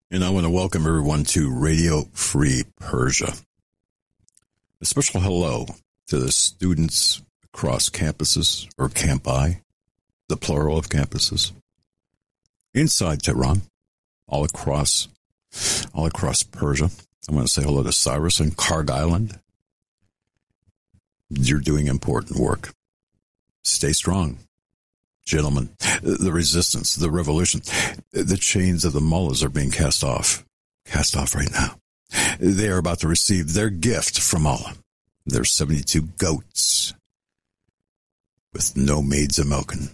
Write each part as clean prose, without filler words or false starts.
And I want to welcome everyone to Radio Free Persia. A special hello to the students across campuses, or campi, the plural of campuses, inside Tehran, all across Persia. I want to say hello to Cyrus and Karg Island. You're doing important work. Stay strong, gentlemen. The resistance, the revolution, the chains of the mullahs are being cast off right now. They are about to receive their gift from Allah. Their 72 goats with no maids a milking.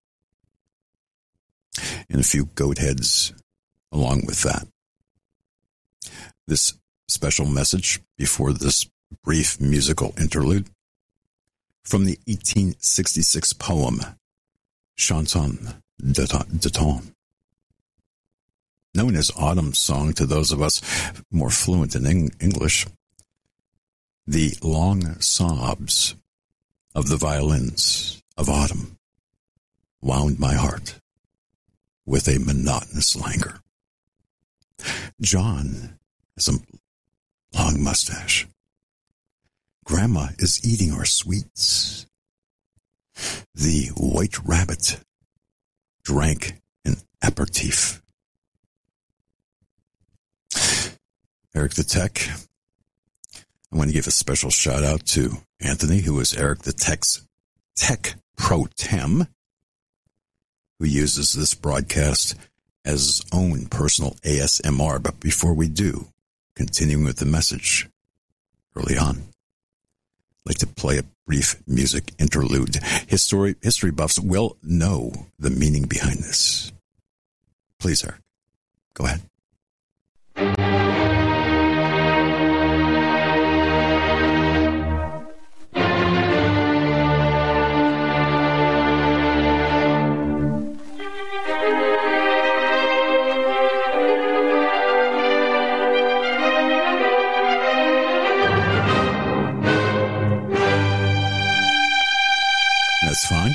And a few goat heads along with that. This special message before this brief musical interlude from the 1866 poem Chanson d'automne, known as Autumn Song to those of us more fluent in English. The long sobs of the violins of autumn wound my heart with a monotonous languor. John has a long mustache. Grandma is eating our sweets. The white rabbit drank an aperitif. Eric the Tech. I want to give a special shout out to Anthony, who is Eric the Tech's Tech Pro Tem, who uses this broadcast as his own personal ASMR. But before we do, continuing with the message early on, I'd like to play a brief music interlude. History buffs will know the meaning behind this. Please, Eric, go ahead. That's fine.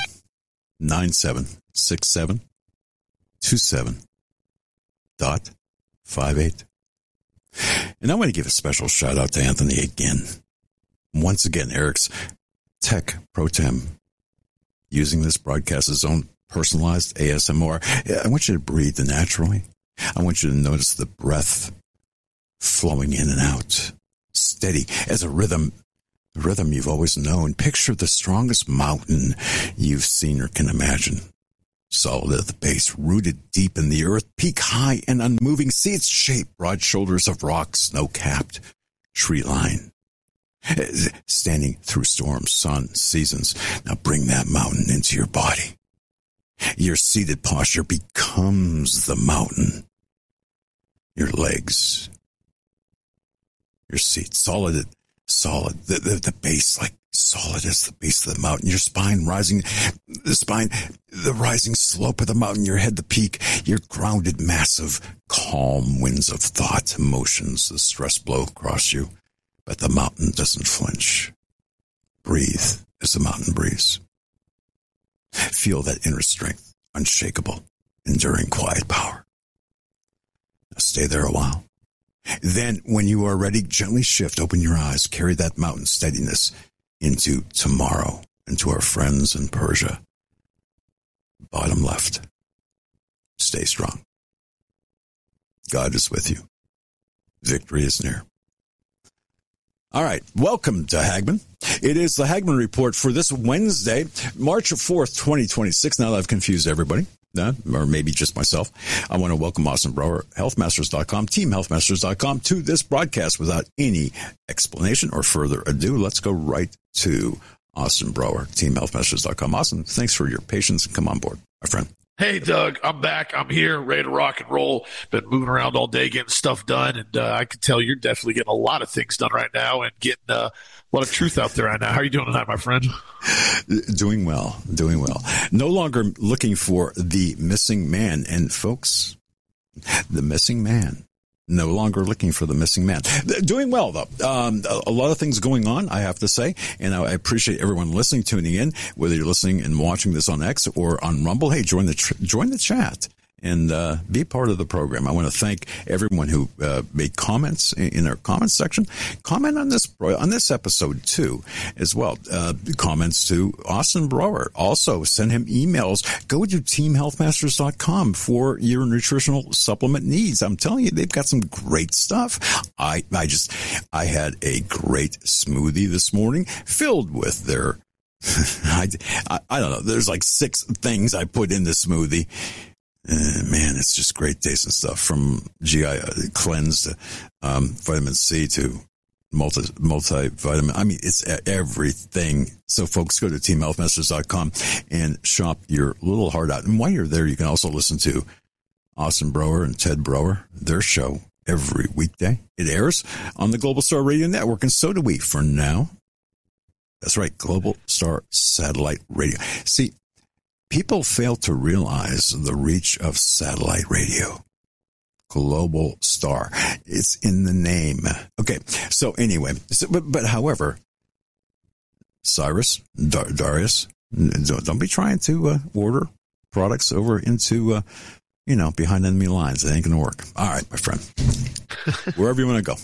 976727.58. And I want to give a special shout out to Anthony again. Once again, Eric's Tech Pro Tem, using this broadcast as his own personalized ASMR. I want you to breathe naturally. I want you to notice the breath flowing in and out, steady as a rhythm you've always known. Picture the strongest mountain you've seen or can imagine. Solid at the base, rooted deep in the earth, peak high and unmoving. See its shape, broad shoulders of rock, snow-capped, tree-line. Standing through storms, sun, seasons. Now bring that mountain into your body. Your seated posture becomes the mountain. Your legs, your seat, solid, the base, like solid as the base of the mountain. Your spine rising, the rising slope of the mountain, your head, the peak, your grounded, massive, calm winds of thought, emotions, the stress blow across you, but the mountain doesn't flinch. Breathe as the mountain breathes. Feel that inner strength, unshakable, enduring, quiet power. Now stay there a while. Then, when you are ready, gently shift, open your eyes, carry that mountain steadiness into tomorrow, into our friends in Persia. Bottom left. Stay strong. God is with you. Victory is near. All right, welcome to Hagmann. It is the Hagmann Report for this Wednesday, March 4th, 2026. Now that I've confused everybody, or maybe just myself, I want to welcome Austin Brower, healthmasters.com, teamhealthmasters.com, to this broadcast. Without any explanation or further ado, let's go right to Austin Brower, teamhealthmasters.com. Austin, thanks for your patience and come on board, my friend. Hey, Doug, I'm back. I'm here, ready to rock and roll. Been moving around all day, getting stuff done, and I can tell you're definitely getting a lot of things done right now and getting a lot of truth out there right now. How are you doing tonight, my friend? Doing well. No longer looking for the missing man. And, folks, the missing man. No longer looking for the missing man. Doing well, though. A lot of things going on, I have to say, and I appreciate everyone listening, tuning in, whether you're listening and watching this on X or on Rumble. Hey, join the chat and be part of the program. I want to thank everyone who made comments in our comments section. Comment on this episode too, as well. Comments to Austin Brower. Also, send him emails. Go to teamhealthmasters.com for your nutritional supplement needs. I'm telling you, they've got some great stuff. I had a great smoothie this morning filled with their I don't know. There's like 6 things I put in the smoothie. Man, it's just great tasting stuff, from GI cleanse to vitamin C to multivitamin. I mean, it's everything. So folks, go to teamhealthmasters.com and shop your little heart out. And while you're there, you can also listen to Austin Brower and Ted Brower, their show every weekday. It airs on the Global Star Radio Network, and so do we for now. That's right, Global Star Satellite Radio. See, people fail to realize the reach of satellite radio. Global Star. It's in the name. Okay, so anyway, but however, Cyrus, Darius, don't be trying to order products over into, behind enemy lines. It ain't going to work. All right, my friend. Wherever you want to go.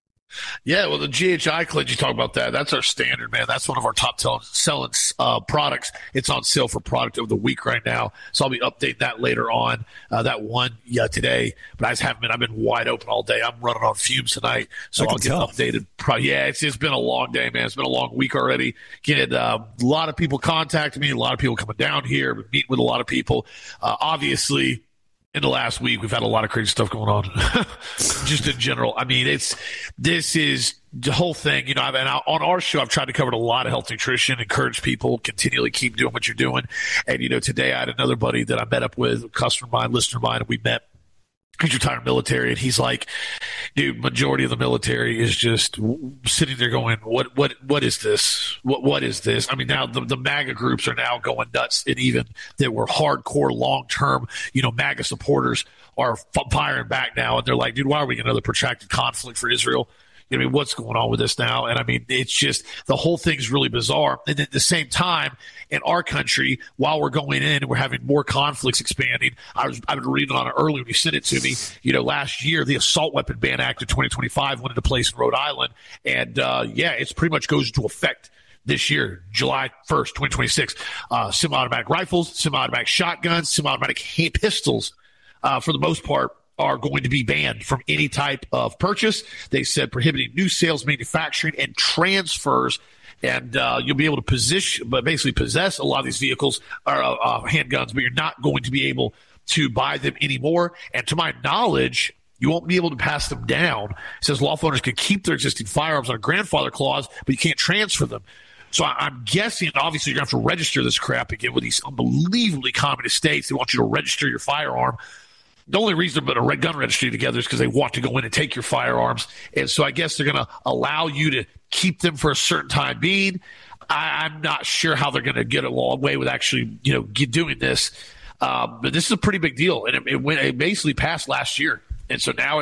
Yeah, well, the GHI cleanse, you talk about that. That's our standard, man. That's one of our top selling products. It's on sale for product of the week right now. So I'll be updating that later on. That one, today. But I just haven't been. I've been wide open all day. I'm running on fumes tonight. So I'll get updated. It's been a long day, man. It's been a long week already. Getting a lot of people contacting me, a lot of people coming down here, meeting with a lot of people. Obviously, in the last week, we've had a lot of crazy stuff going on, just in general. I mean, this is the whole thing. On our show, I've tried to cover a lot of health nutrition, encourage people, continually keep doing what you're doing. And, today I had another buddy that I met up with, a customer of mine, listener of mine, and we met. He's retired military, and he's like, dude, majority of the military is just sitting there going, what is this? What is this? I mean, now the MAGA groups are now going nuts, and even that were hardcore long-term, MAGA supporters are firing back now, and they're like, dude, why are we in another protracted conflict for Israel? I mean, what's going on with this now? And I mean, it's just, the whole thing's really bizarre. And at the same time, in our country, while we're going in and we're having more conflicts expanding, I've been reading on it earlier when you sent it to me. Last year, the Assault Weapon Ban Act of 2025 went into place in Rhode Island. And it's pretty much goes into effect this year, July 1st, 2026. Semi-automatic rifles, semi-automatic shotguns, semi-automatic pistols, for the most part, are going to be banned from any type of purchase. They said prohibiting new sales, manufacturing, and transfers. And you'll be able to possess a lot of these vehicles or handguns, but you're not going to be able to buy them anymore. And to my knowledge, you won't be able to pass them down. It says lawful owners can keep their existing firearms on a grandfather clause, but you can't transfer them. So I'm guessing, obviously, you're going to have to register this crap again with these unbelievably communist states. They want you to register your firearm. The only reason they're putting a gun registry together is because they want to go in and take your firearms. And so I guess they're going to allow you to keep them for a certain time being. I'm not sure how they're going to get a long way with actually, doing this. But this is a pretty big deal. And it basically passed last year. And so now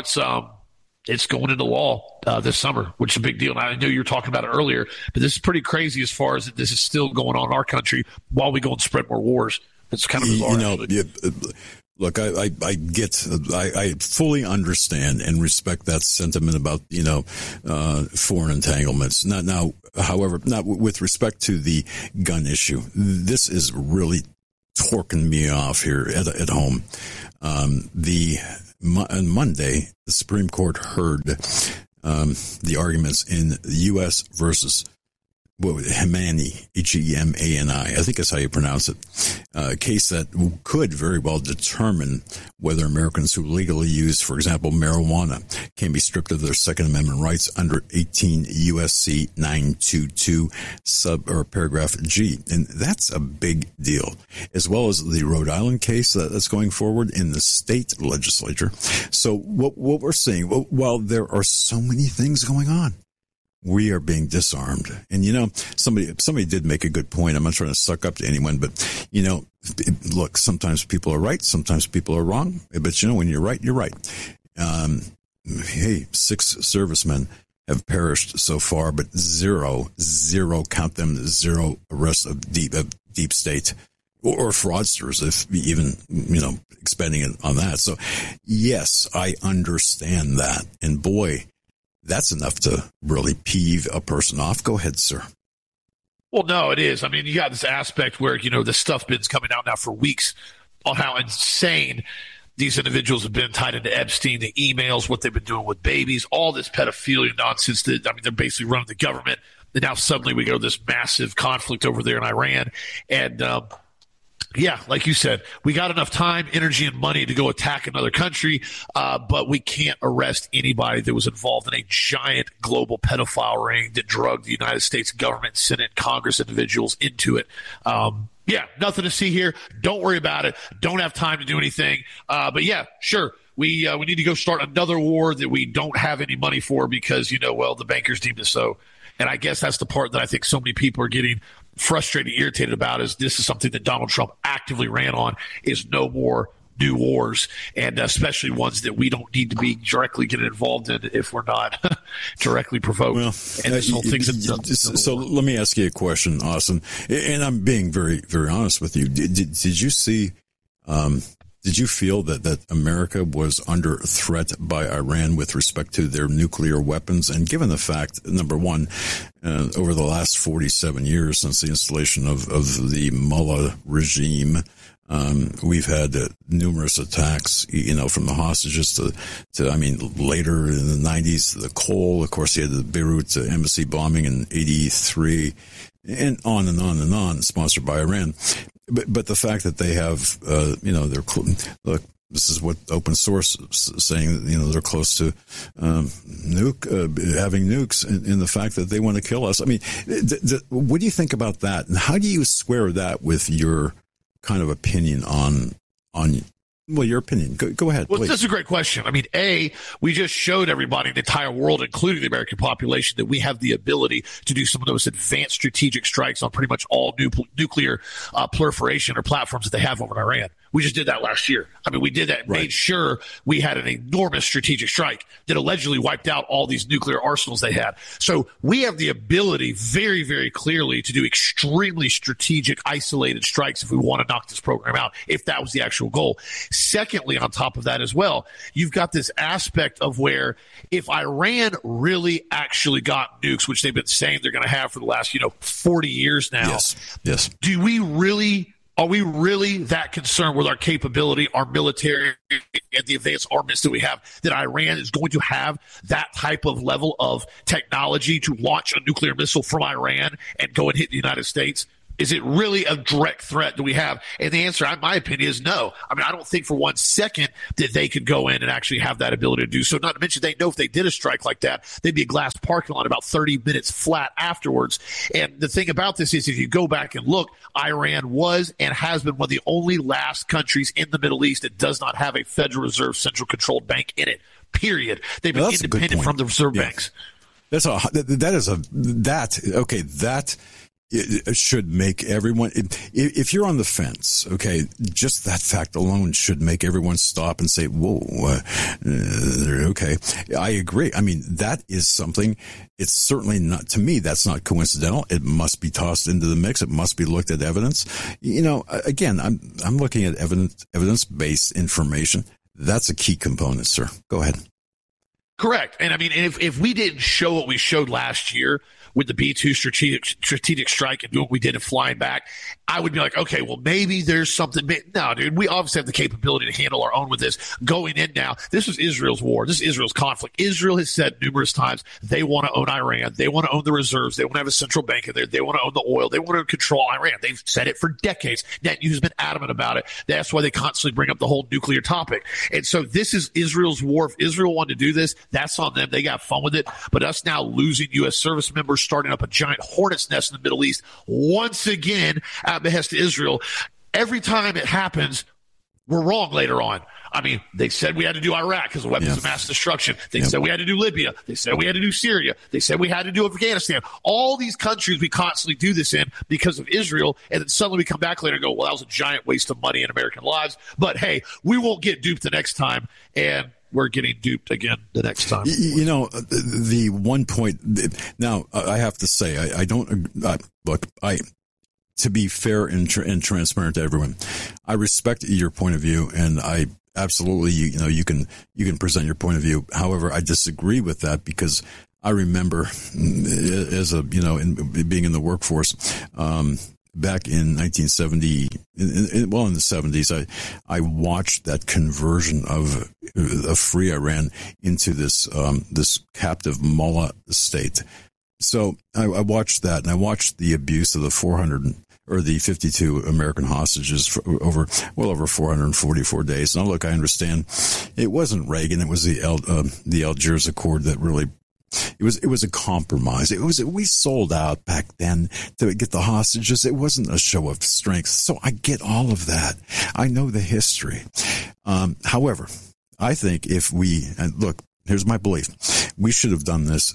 it's going into law this summer, which is a big deal. And I know you were talking about it earlier, but this is pretty crazy as far as this is still going on in our country while we go and spread more wars. It's kind of bizarre. Look, I fully understand and respect that sentiment about, foreign entanglements. However, with respect to the gun issue, this is really torquing me off here at home. On Monday, the Supreme Court heard the arguments in the U.S. versus Hemani, Hemani, I think that's how you pronounce it, a case that could very well determine whether Americans who legally use, for example, marijuana can be stripped of their Second Amendment rights under 18 U.S.C. 922 paragraph G. And that's a big deal, as well as the Rhode Island case that's going forward in the state legislature. So what we're seeing, while there are so many things going on, we are being disarmed. And, somebody did make a good point. I'm not trying to suck up to anyone, but, look, sometimes people are right. Sometimes people are wrong. But, when you're right, you're right. 6 servicemen have perished so far, but zero, count them, zero arrests of deep state. or fraudsters, if even, expanding it on that. So yes, I understand that. And boy, that's enough to really peeve a person off. Go ahead, sir. Well, no, it is. I mean, you got this aspect where, the stuff been's coming out now for weeks on how insane these individuals have been tied into Epstein, the emails, what they've been doing with babies, all this pedophilia nonsense that, they're basically running the government. And now suddenly we go to this massive conflict over there in Iran. And, yeah, like you said, we got enough time, energy, and money to go attack another country, but we can't arrest anybody that was involved in a giant global pedophile ring that drugged the United States government, Senate, Congress individuals into it. Yeah, nothing to see here. Don't worry about it. Don't have time to do anything. But yeah, sure. We need to go start another war that we don't have any money for because, the bankers deemed it so. And I guess that's the part that I think so many people are getting frustrated, irritated about is this is something that Donald Trump actively ran on is no more new wars, and especially ones that we don't need to be directly getting involved in if we're not directly provoked. Well, and this whole thing's so let me ask you a question, Austin, and I'm being very, very honest with you. Did you see, did you feel that America was under threat by Iran with respect to their nuclear weapons? And given the fact, number one, over the last 47 years since the installation of the Mullah regime, we've had numerous attacks, from the hostages to later in the 90s, the Cole, of course, you had the Beirut embassy bombing in 83, and on and on and on, sponsored by Iran. But the fact that they have, look, this is what open source is saying, they're close to having nukes, and the fact that they want to kill us. I mean, what do you think about that? And how do you square that with your kind of opinion on your opinion? Go ahead. Well, please. That's a great question. I mean, we just showed everybody in the entire world, including the American population, that we have the ability to do some of those advanced strategic strikes on pretty much all nuclear proliferation or platforms that they have over in Iran. We just did that last year. I mean, we did that and made sure we had an enormous strategic strike that allegedly wiped out all these nuclear arsenals they had. So we have the ability very, very clearly to do extremely strategic, isolated strikes if we want to knock this program out, if that was the actual goal. Secondly, on top of that as well, you've got this aspect of where if Iran really actually got nukes, which they've been saying they're going to have for the last, 40 years now. Yes. Are we really that concerned with our capability, our military, and the advanced armaments that we have, that Iran is going to have that type of level of technology to launch a nuclear missile from Iran and go and hit the United States? Is it really a direct threat that we have? And the answer, in my opinion, is no. I mean, I don't think for 1 second that they could go in and actually have that ability to do so. Not to mention, they know if they did a strike like that, they'd be a glass parking lot about 30 minutes flat afterwards. And the thing about this is, if you go back and look, Iran was and has been one of the only last countries in the Middle East that does not have a Federal Reserve central controlled bank in it, period. They've been independent from the reserve banks. That it should make everyone, if you're on the fence, okay, just that fact alone should make everyone stop and say, whoa, okay. I agree. I mean, that is something, it's certainly not, to me, that's not coincidental. It must be tossed into the mix. It must be looked at evidence. Again, I'm looking at evidence-based information. That's a key component, sir. Go ahead. Correct. And I mean, if we didn't show what we showed last year with the B-2 strategic strike and doing what we did and flying back, I would be like, okay, well, maybe there's something. No, dude, we obviously have the capability to handle our own with this. Going in now, this is Israel's war. This is Israel's conflict. Israel has said numerous times they want to own Iran. They want to own the reserves. They want to have a central bank in there. They want to own the oil. They want to control Iran. They've said it for decades. Netanyahu's been adamant about it. That's why they constantly bring up the whole nuclear topic. And so this is Israel's war. If Israel wanted to do this, that's on them. They got fun with it. But us now losing U.S. service members, starting up a giant hornet's nest in the Middle East, once again, at behest of Israel. Every time it happens, we're wrong later on. I mean, they said we had to do Iraq because of weapons of mass destruction. They said we had to do Libya. They said we had to do Syria. They said we had to do Afghanistan. All these countries we constantly do this in because of Israel, and then suddenly we come back later and go, well, that was a giant waste of money and American lives. But, hey, we won't get duped the next time, and we're getting duped again the next time. The one point now, I have to say, I don't look. to be fair and transparent to everyone, I respect your point of view, and I absolutely, you can present your point of view. However, I disagree with that because I remember as being in the workforce, back in 1970, in the 70s, I watched that conversion of free Iran into this captive mullah state. So I watched that, and I watched the abuse of the 52 American hostages for over 444 days. Now, look, I understand it wasn't Reagan; it was the Algiers Accord that really. It was a compromise. We sold out back then to get the hostages. It wasn't a show of strength. So I get all of that. I know the history. However, I think and look, here's my belief. We should have done this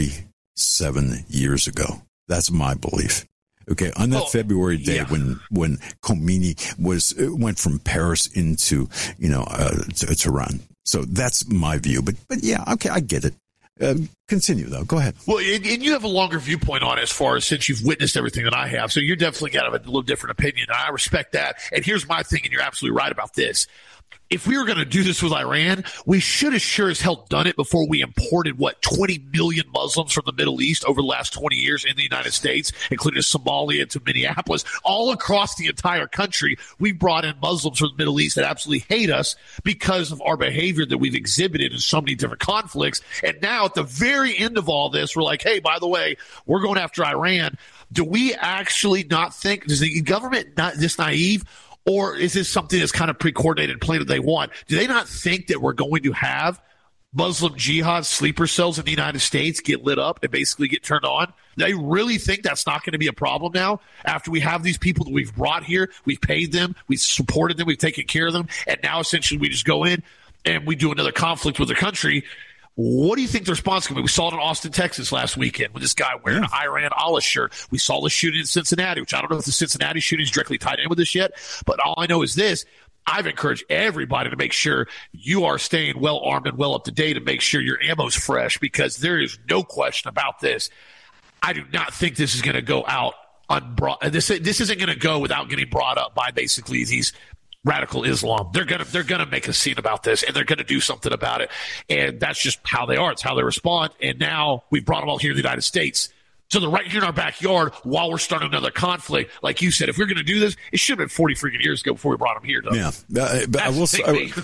47 years ago. That's my belief. Okay, on that February day when Khomeini went from Paris into to Tehran. So that's my view. But yeah, okay, I get it. Continue, though. Go ahead. Well, and you have a longer viewpoint on it as far as since you've witnessed everything that I have. So you're definitely got a little different opinion. I respect that. And here's my thing, and you're absolutely right about this. If we were going to do this with Iran, we should have sure as hell done it before we imported, 20 million Muslims from the Middle East over the last 20 years in the United States, including Somalia to Minneapolis, all across the entire country. We brought in Muslims from the Middle East that absolutely hate us because of our behavior that we've exhibited in so many different conflicts. And now at the very end of all this, we're like, hey, by the way, we're going after Iran. Do we actually not think, is the government not this naive? Or is this something that's kind of pre-coordinated plan that they want? Do they not think that we're going to have Muslim jihad sleeper cells in the United States get lit up and basically get turned on? They really think that's not going to be a problem now after we have these people that we've brought here, we've paid them, we've supported them, we've taken care of them, and now essentially we just go in and we do another conflict with the country. What do you think the response is going to be? We saw it in Austin, Texas last weekend with this guy wearing an Iran Allah shirt. We saw the shooting in Cincinnati, which I don't know if the Cincinnati shooting is directly tied in with this yet, but all I know is this. I've encouraged everybody to make sure you are staying well armed and well up to date and make sure your ammo's fresh, because there is no question about this. I do not think this is going to go out unbrought. This isn't going to go without getting brought up by basically these radical Islam. They're gonna make a scene about this, and they're gonna do something about it, and that's just how they are. It's how they respond. And now we've brought them all here in the United States, so they're right here in our backyard while we're starting another conflict. Like you said, if we're gonna do this, it should have been 40 freaking years ago before we brought them here. Though. Yeah, but I will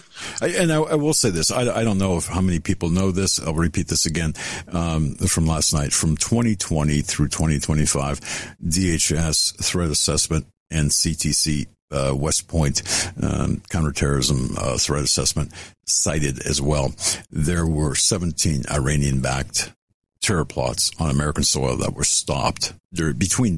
say this. I don't know how many people know this. I'll repeat this again from last night. From 2020 through 2025, DHS threat assessment and CTC. West Point counterterrorism threat assessment cited as well. There were 17 Iranian-backed terror plots on American soil that were stopped between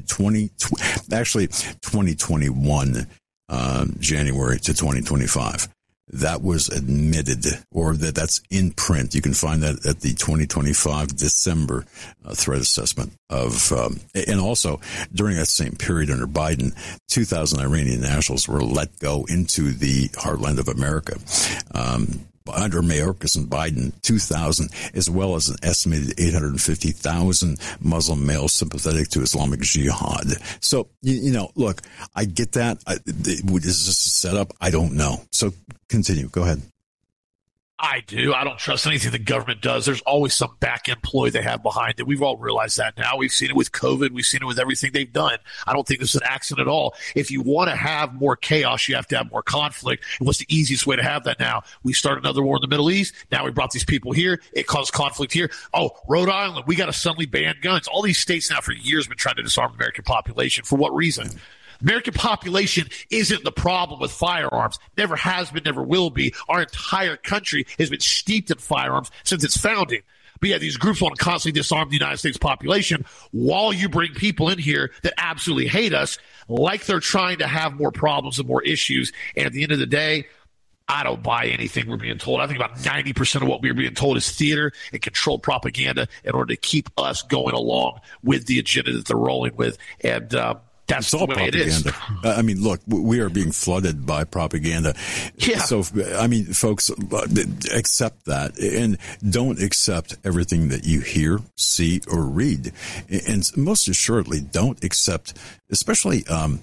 2021 January to 2025. That was admitted, or that's in print. You can find that at the 2025 December threat assessment of, and also during that same period under Biden, 2,000 Iranian nationals were let go into the heartland of America. Under Mayorkas and Biden, 2,000, as well as an estimated 850,000 Muslim males sympathetic to Islamic Jihad. So, look, I get that. Is this a setup? I don't know. So continue. Go ahead. I do. I don't trust anything the government does. There's always some back employee they have behind it. We've all realized that now. We've seen it with COVID. We've seen it with everything they've done. I don't think this is an accident at all. If you want to have more chaos, you have to have more conflict. And what's the easiest way to have that now? We start another war in the Middle East. Now we brought these people here. It caused conflict here. Oh, Rhode Island, we got to suddenly ban guns. All these states now for years have been trying to disarm the American population. For what reason? American population isn't the problem with firearms. Never has been, never will be. Our entire country has been steeped in firearms since its founding. But yeah, these groups want to constantly disarm the United States population while you bring people in here that absolutely hate us, like they're trying to have more problems and more issues. And at the end of the day, I don't buy anything we're being told. I think about 90% of what we're being told is theater and controlled propaganda in order to keep us going along with the agenda that they're rolling with. And That's it's all the way propaganda. it is. I mean, look, we are being flooded by propaganda. Yeah. So, I mean, folks, accept that and don't accept everything that you hear, see, or read. And most assuredly, don't accept, especially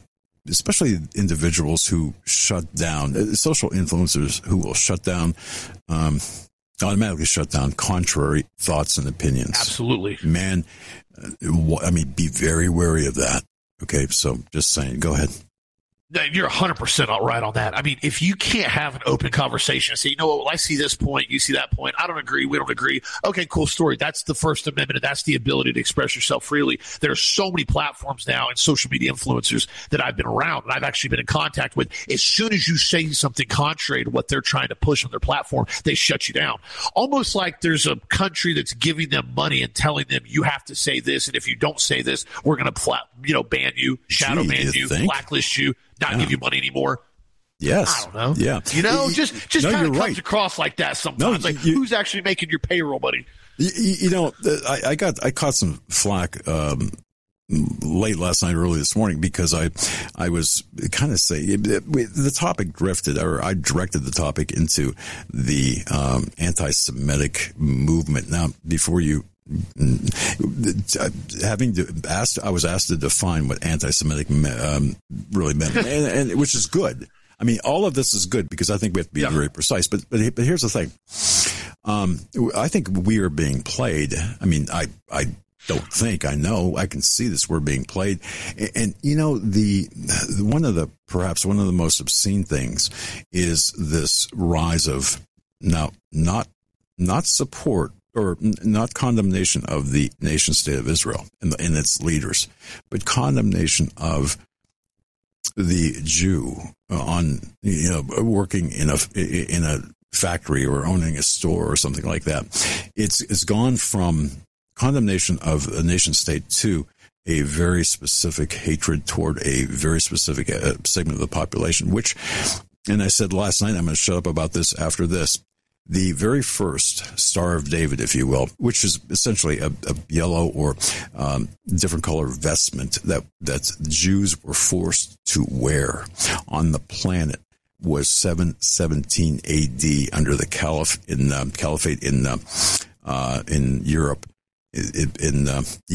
individuals who shut down, social influencers who will shut down, automatically shut down contrary thoughts and opinions. Absolutely. Man, I mean, be very wary of that. Okay, so just saying, go ahead. You're 100% all right on that. I mean, if you can't have an open conversation and say, you know what, well, I see this point, you see that point, I don't agree, we don't agree. Okay, cool story. That's the First Amendment, and that's the ability to express yourself freely. There are so many platforms now and social media influencers that I've been around and I've actually been in contact with. As soon as you say something contrary to what they're trying to push on their platform, they shut you down. Almost like there's a country that's giving them money and telling them you have to say this, and if you don't say this, we're going to ban you, shadow ban you, blacklist you, not give you money anymore. Yes. I don't know. Yeah. You know, just no, kind of comes right. across like that sometimes. No, who's actually making your payroll, buddy? You know, I caught some flack late last night, early this morning, because I was kind of saying the topic drifted, or I directed the topic into the anti-Semitic movement. Now, before you I was asked to define what anti-Semitic really meant, and which is good. I mean, all of this is good because I think we have to be very precise. But here's the thing. I think we are being played. I mean, I don't think, I know, I can see this. We're being played. And you know, perhaps one of the most obscene things is this rise of now not support or not condemnation of the nation state of Israel and its leaders, but condemnation of the Jew working in a factory or owning a store or something like that. It's gone from condemnation of a nation state to a very specific hatred toward a very specific segment of the population, which, and I said last night, I'm going to shut up about this after this. The very first Star of David, if you will, which is essentially a yellow or different color vestment that Jews were forced to wear on the planet, was 717 A.D. under the caliphate in Europe. In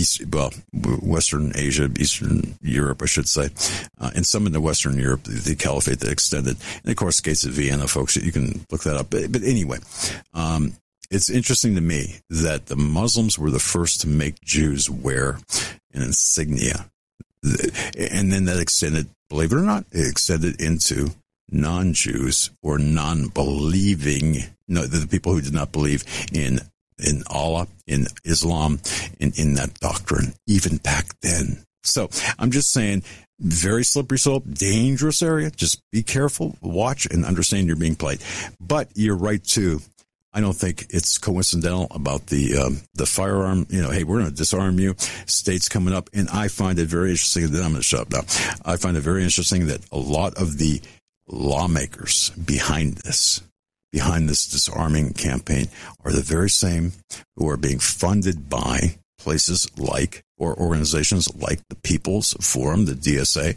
Western Asia, Eastern Europe, I should say, and some in the Western Europe, the caliphate that extended, and of course, Gates of Vienna, folks, you can look that up. But anyway, it's interesting to me that the Muslims were the first to make Jews wear an insignia, and then that extended, believe it or not, it extended into non-Jews or non-believing, the people who did not believe in Allah, in Islam, in that doctrine, even back then. So I'm just saying, very slippery slope, dangerous area. Just be careful, watch, and understand you're being played. But you're right, too. I don't think it's coincidental about the firearm. Hey, we're going to disarm you. States coming up. And I find it very interesting. Then I'm going to shut up now. I find it very interesting that a lot of the lawmakers behind this disarming campaign are the very same who are being funded by places like, or organizations like the People's Forum, the DSA,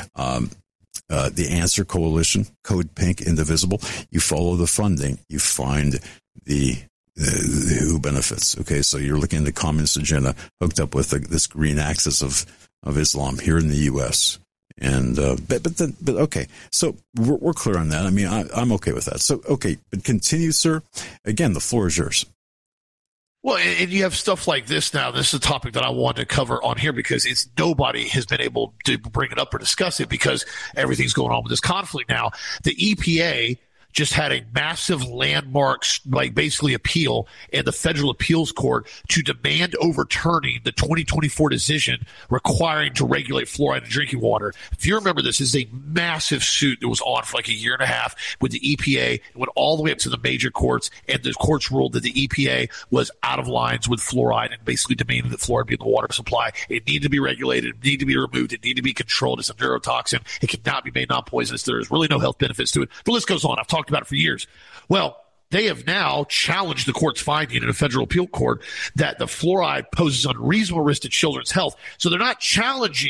the Answer Coalition, Code Pink, Indivisible. You follow the funding, you find the who benefits. Okay, so you're looking at the communist agenda hooked up with this green axis of Islam here in the U.S. And but okay, so we're clear on that. I mean, I'm okay with that. So okay, but continue, sir. Again, the floor is yours. Well, and you have stuff like this now. This is a topic that I wanted to cover on here because nobody has been able to bring it up or discuss it because everything's going on with this conflict now. The EPA just had a massive landmark, basically appeal in the federal appeals court to demand overturning the 2024 decision requiring to regulate fluoride in drinking water. If you remember, this is a massive suit that was on for like a year and a half with the EPA. It went all the way up to the major courts, and the courts ruled that the EPA was out of lines with fluoride and basically demanded that fluoride be in the water supply. It needed to be regulated. It needed to be removed. It needed to be controlled. It's a neurotoxin. It cannot be made non-poisonous. There is really no health benefits to it. The list goes on. I've talked about it for years. Well, they have now challenged the court's finding in a federal appeal court that the fluoride poses unreasonable risk to children's health. So they're not challenging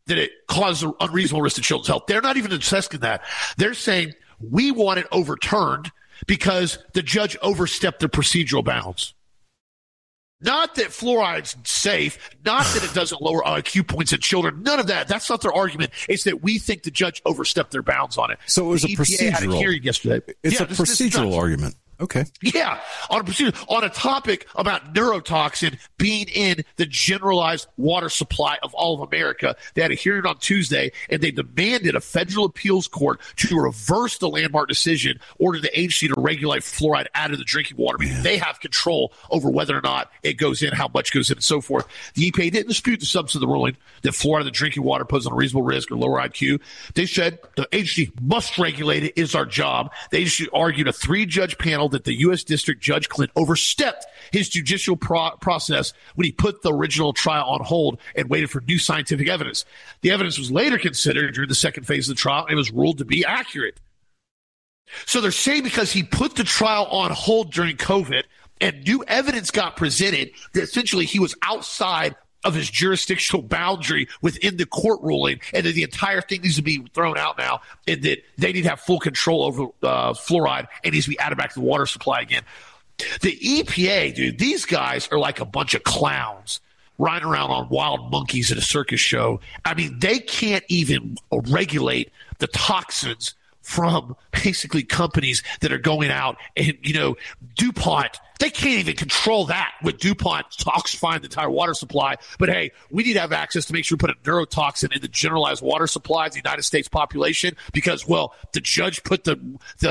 that it caused an unreasonable risk to children's health. They're not even discussing that. They're saying we want it overturned because the judge overstepped the procedural bounds. Not that fluoride's safe, not that it doesn't lower IQ points in children. None of that. That's not their argument. It's that we think the judge overstepped their bounds on it. So it was the a EPA had a procedural. hearing yesterday. It's a procedural argument. Okay. Yeah, on a topic about neurotoxin being in the generalized water supply of all of America. They had a hearing on Tuesday, and they demanded a federal appeals court to reverse the landmark decision, order the agency to regulate fluoride out of the drinking water. I mean, they have control over whether or not it goes in, how much goes in, and so forth. The EPA didn't dispute the substance of the ruling that fluoride in the drinking water poses a reasonable risk or lower IQ. They said the agency must regulate it. It's our job. The agency argued a 3-judge panel that the U.S. District Judge Clint overstepped his judicial process when he put the original trial on hold and waited for new scientific evidence. The evidence was later considered during the second phase of the trial and was ruled to be accurate. So they're saying because he put the trial on hold during COVID and new evidence got presented that essentially he was outside of his jurisdictional boundary within the court ruling, and that the entire thing needs to be thrown out now, and that they need to have full control over fluoride and needs to be added back to the water supply again. The EPA, dude, these guys are like a bunch of clowns riding around on wild monkeys at a circus show. I mean, they can't even regulate the toxins from basically companies that are going out and, DuPont, they can't even control that with DuPont toxifying the entire water supply. But hey, we need to have access to make sure we put a neurotoxin in the generalized water supply of the United States population because, well, the judge put the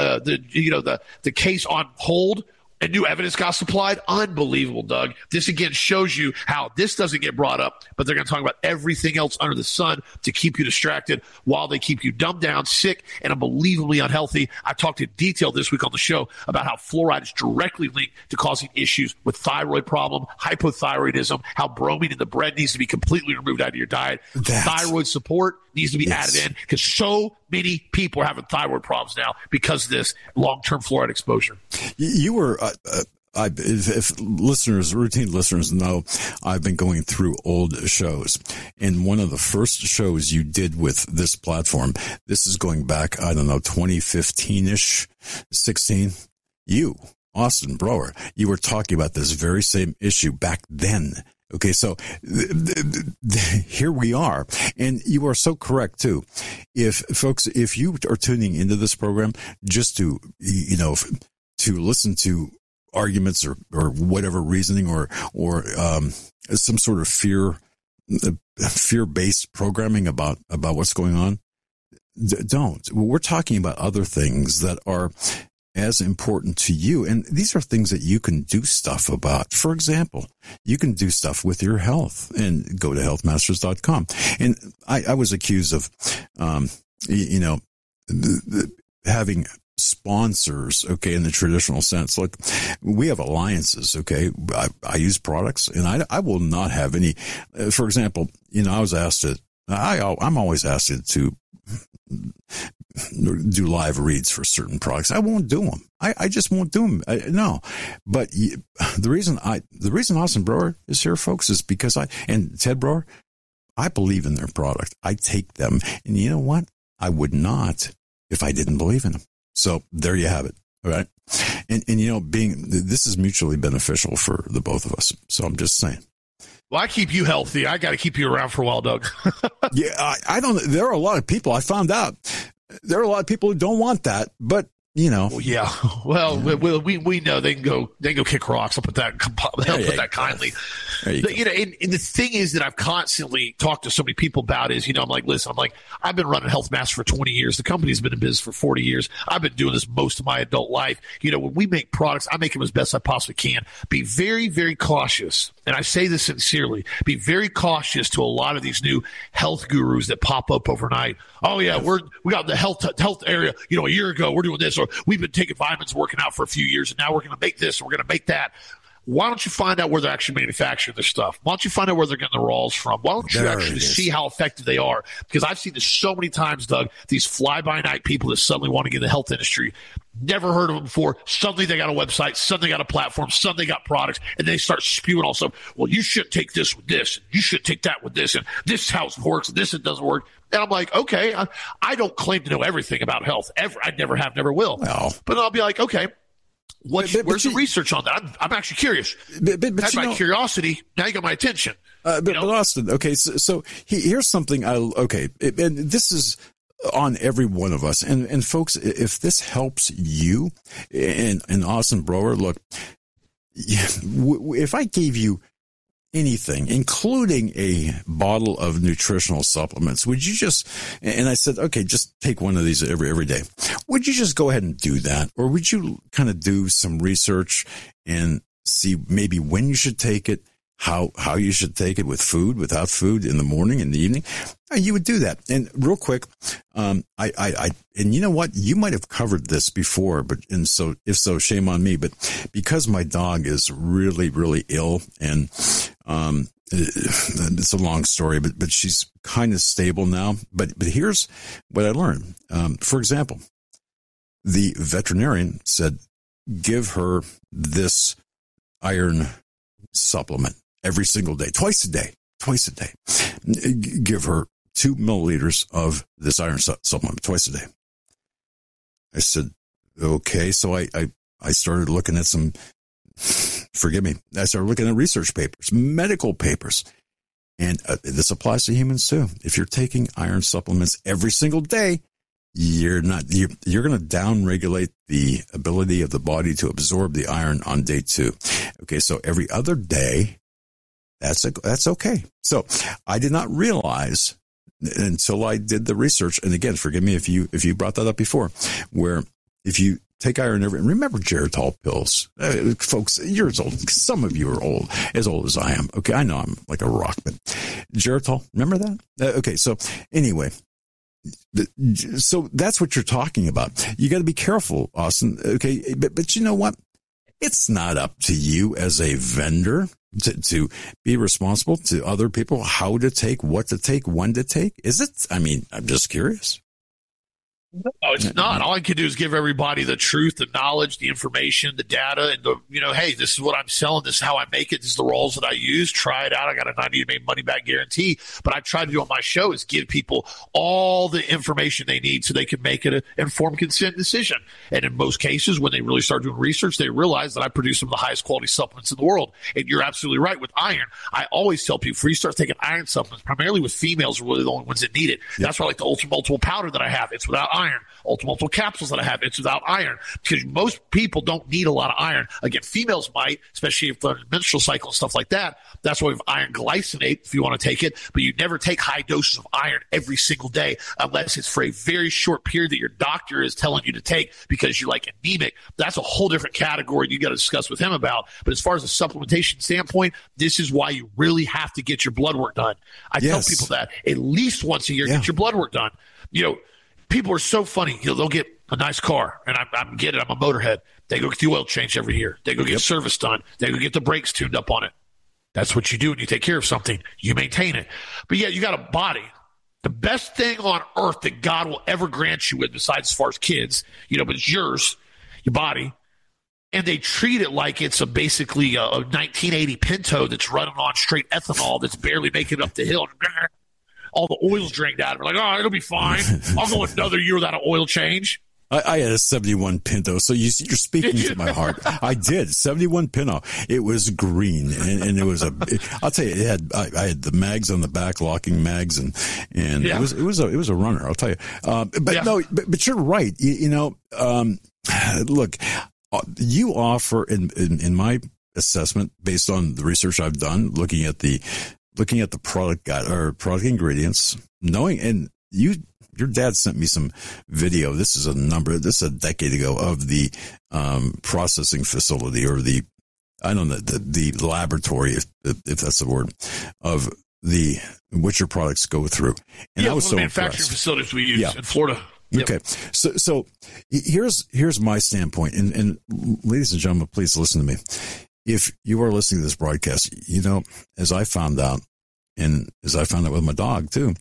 case on hold and new evidence got supplied. Unbelievable, Doug. This again shows you how this doesn't get brought up, but they're going to talk about everything else under the sun to keep you distracted while they keep you dumbed down, sick, and unbelievably unhealthy. I talked in detail this week on the show about how fluoride is directly linked to causing issues with thyroid problem, hypothyroidism, how bromine in the bread needs to be completely removed out of your diet. Thyroid support needs to be added in because so many people are having thyroid problems now because of this long-term fluoride exposure. You were, if listeners, routine listeners know, I've been going through old shows. And one of the first shows you did with this platform, this is going back, 2015-ish, 16. You, Austin Brower, you were talking about this very same issue back then. Okay, so here we are. And you are so correct, too. If you are tuning into this program just to, to listen to arguments or whatever reasoning or some sort of fear-based programming about what's going on, don't. We're talking about other things that are as important to you. And these are things that you can do stuff about. For example, you can do stuff with your health and go to healthmasters.com. And I was accused of, having sponsors, okay, in the traditional sense. Look, we have alliances, okay. I use products and I will not have any, for example, I was asked I'm always asked to do live reads for certain products. I won't do them. I just won't do them. No. But the reason Austin Brower is here, folks, is because and Ted Brower, I believe in their product. I take them. And you know what? I would not if I didn't believe in them. So there you have it. All right. And this is mutually beneficial for the both of us. So I'm just saying. Well, I keep you healthy. I got to keep you around for a while, Doug. Yeah, I don't. There are a lot of people. I found out there are a lot of people who don't want that, but Well, yeah. Well, we know they can go kick rocks. I'll put that kindly. And the thing is that I've constantly talked to so many people about is, I'm like, listen, I've been running Health Master for 20 years. The company's been in business for 40 years. I've been doing this most of my adult life. When we make products, I make them as best I possibly can. Be very, very cautious. And I say this sincerely. Be very cautious to a lot of these new health gurus that pop up overnight. Oh yeah, we got the health area. A year ago we're doing this, or we've been taking vitamins, working out for a few years, and now we're going to make this, and we're going to make that. why don't you find out where they're actually manufacturing their stuff? Why don't you find out where they're getting the raws from? Why don't you actually see how effective they are? Because I've seen this so many times, Doug, these fly-by-night people that suddenly want to get in the health industry, never heard of them before. Suddenly they got a website, suddenly they got a platform, suddenly they got products, and they start spewing all stuff. Well, you should take this with this, and you should take that with this, and this is how it works, and this it doesn't work. And I'm like, okay, I don't claim to know everything about health ever. I never have, never will. Well, but I'll be like, okay, where's the research on that? I'm actually curious. That's my curiosity. Now you got my attention. But Austin, okay, so here's something. And this is on every one of us. And folks, if this helps you, and Austin Broer, look, if I gave you anything, including a bottle of nutritional supplements, would you just, and I said, okay, just take one of these every day. Would you just go ahead and do that? Or would you kind of do some research and see maybe when you should take it, how you should take it, with food, without food, in the morning, in the evening? You would do that. And real quick, and you know what? You might have covered this before, if so, shame on me. But because my dog is really, really ill, and it's a long story, but she's kind of stable now. But here's what I learned. For example, the veterinarian said, give her this iron supplement every single day, twice a day. Give her 2 milliliters of this iron supplement twice a day. I said, okay. So I started looking at I started looking at research papers, medical papers. And this applies to humans too. If you're taking iron supplements every single day, you're going to downregulate the ability of the body to absorb the iron on day 2. Okay. So every other day, that's okay. So I did not realize until I did the research. And again, forgive me if you brought that up before, where if you take iron and remember Geritol pills, folks, you're as old. Some of you are as old as I am. Okay. I know I'm like a rock, but Geritol, remember that? Okay. So anyway, so that's what you're talking about. You got to be careful, Austin. Okay. But you know what? It's not up to you as a vendor to be responsible to other people how to take, what to take, when to take. Is it? I mean, I'm just curious. No, it's not. All I can do is give everybody the truth, the knowledge, the information, the data, and hey, this is what I'm selling. This is how I make it. This is the rolls that I use. Try it out. I got a 90-day money back guarantee. But I try to do on my show is give people all the information they need so they can make an informed consent decision. And in most cases, when they really start doing research, they realize that I produce some of the highest quality supplements in the world. And you're absolutely right with iron. I always tell people, before you start taking iron supplements, primarily with females, are really the only ones that need it. Yep. That's why I like the Ultra Multiple powder that I have. It's without iron. Ultra Multiple capsules that I have, it's without iron, because most people don't need a lot of iron. Again, females might, especially if they're menstrual cycle and stuff like that. That's why we have iron glycinate if you want to take it, but you never take high doses of iron every single day unless it's for a very short period that your doctor is telling you to take because you're like anemic. That's a whole different category you got to discuss with him about. But as far as a supplementation standpoint, this is why you really have to get your blood work done. I tell people that at least once a year, get your blood work done. People are so funny. They'll get a nice car, and I'm getting it. I'm a motorhead. They go get the oil change every year. They go get service done. They go get the brakes tuned up on it. That's what you do when you take care of something. You maintain it. But yeah, you got a body. The best thing on earth that God will ever grant you with, besides as far as kids, but it's yours, your body. And they treat it like it's basically a 1980 Pinto that's running on straight ethanol that's barely making it up the hill. All the oil's drained out. We're like, oh, it'll be fine. I'll go another year without an oil change. I had a 71 Pinto, so you're speaking to my heart. I did 71 Pinto. It was green, and it was I'll tell you, I had the mags on the back, locking mags, and it was a runner. I'll tell you. But you're right. Look, you offer in my assessment based on the research I've done, looking at the product product ingredients, knowing, and your dad sent me some video. This is a decade ago, of the processing facility, or the laboratory, if that's the word, of what your products go through. And I was so impressed. Manufacturing facilities we use in Florida. Yep. Okay. So here's my standpoint. And ladies and gentlemen, please listen to me. if you are listening to this broadcast, as I found out, and as I found out with my dog too,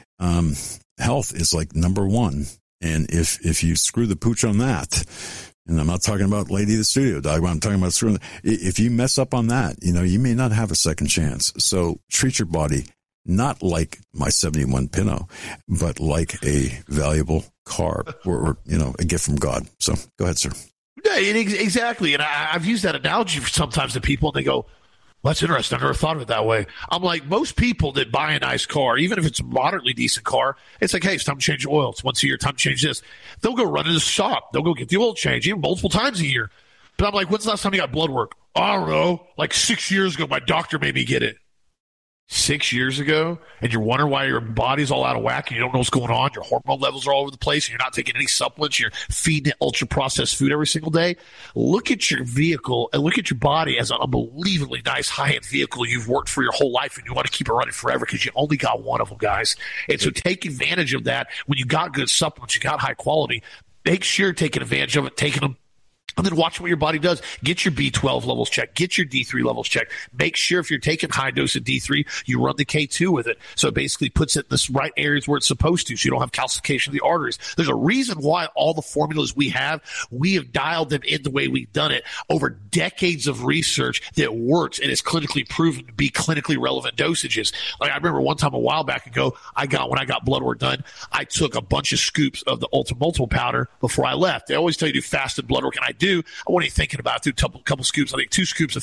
health is like number one. And if you screw the pooch on that, and I'm not talking about Lady of the Studio dog, but I'm talking about screwing, if you mess up on that, you may not have a second chance. So treat your body not like my 71 Pinto, but like a valuable car or a gift from God. So go ahead, sir. Yeah, exactly. And I've used that analogy sometimes to people, and they go, well, that's interesting. I never thought of it that way. I'm like, most people that buy a nice car, even if it's a moderately decent car, it's like, hey, it's time to change the oil. It's once a year, time to change this. They'll go run to the shop. They'll go get the oil change, even multiple times a year. But I'm like, when's the last time you got blood work? I don't know. Like 6 years ago, my doctor made me get it. 6 years ago, and you're wondering why your body's all out of whack and you don't know what's going on. Your hormone levels are all over the place and you're not taking any supplements. You're feeding it ultra-processed food every single day. Look at your vehicle and look at your body as an unbelievably nice high-end vehicle you've worked for your whole life, and you want to keep it running forever because you only got one of them, guys. And so take advantage of that. When you got good supplements, you got high quality, make sure you're taking advantage of it, taking them. And then watch what your body does. Get your B12 levels checked. Get your D3 levels checked. Make sure if you're taking high dose of D3, you run the K2 with it. So it basically puts it in the right areas where it's supposed to, so you don't have calcification of the arteries. There's a reason why all the formulas we have dialed them in the way we've done it over decades of research that works and is clinically proven to be clinically relevant dosages. Like I remember one time a while back ago, when I got blood work done, I took a bunch of scoops of the Ultra Multiple powder before I left. They always tell you to do fasted blood work, and I do. I wasn't even thinking about it. A couple scoops. I think 2 scoops of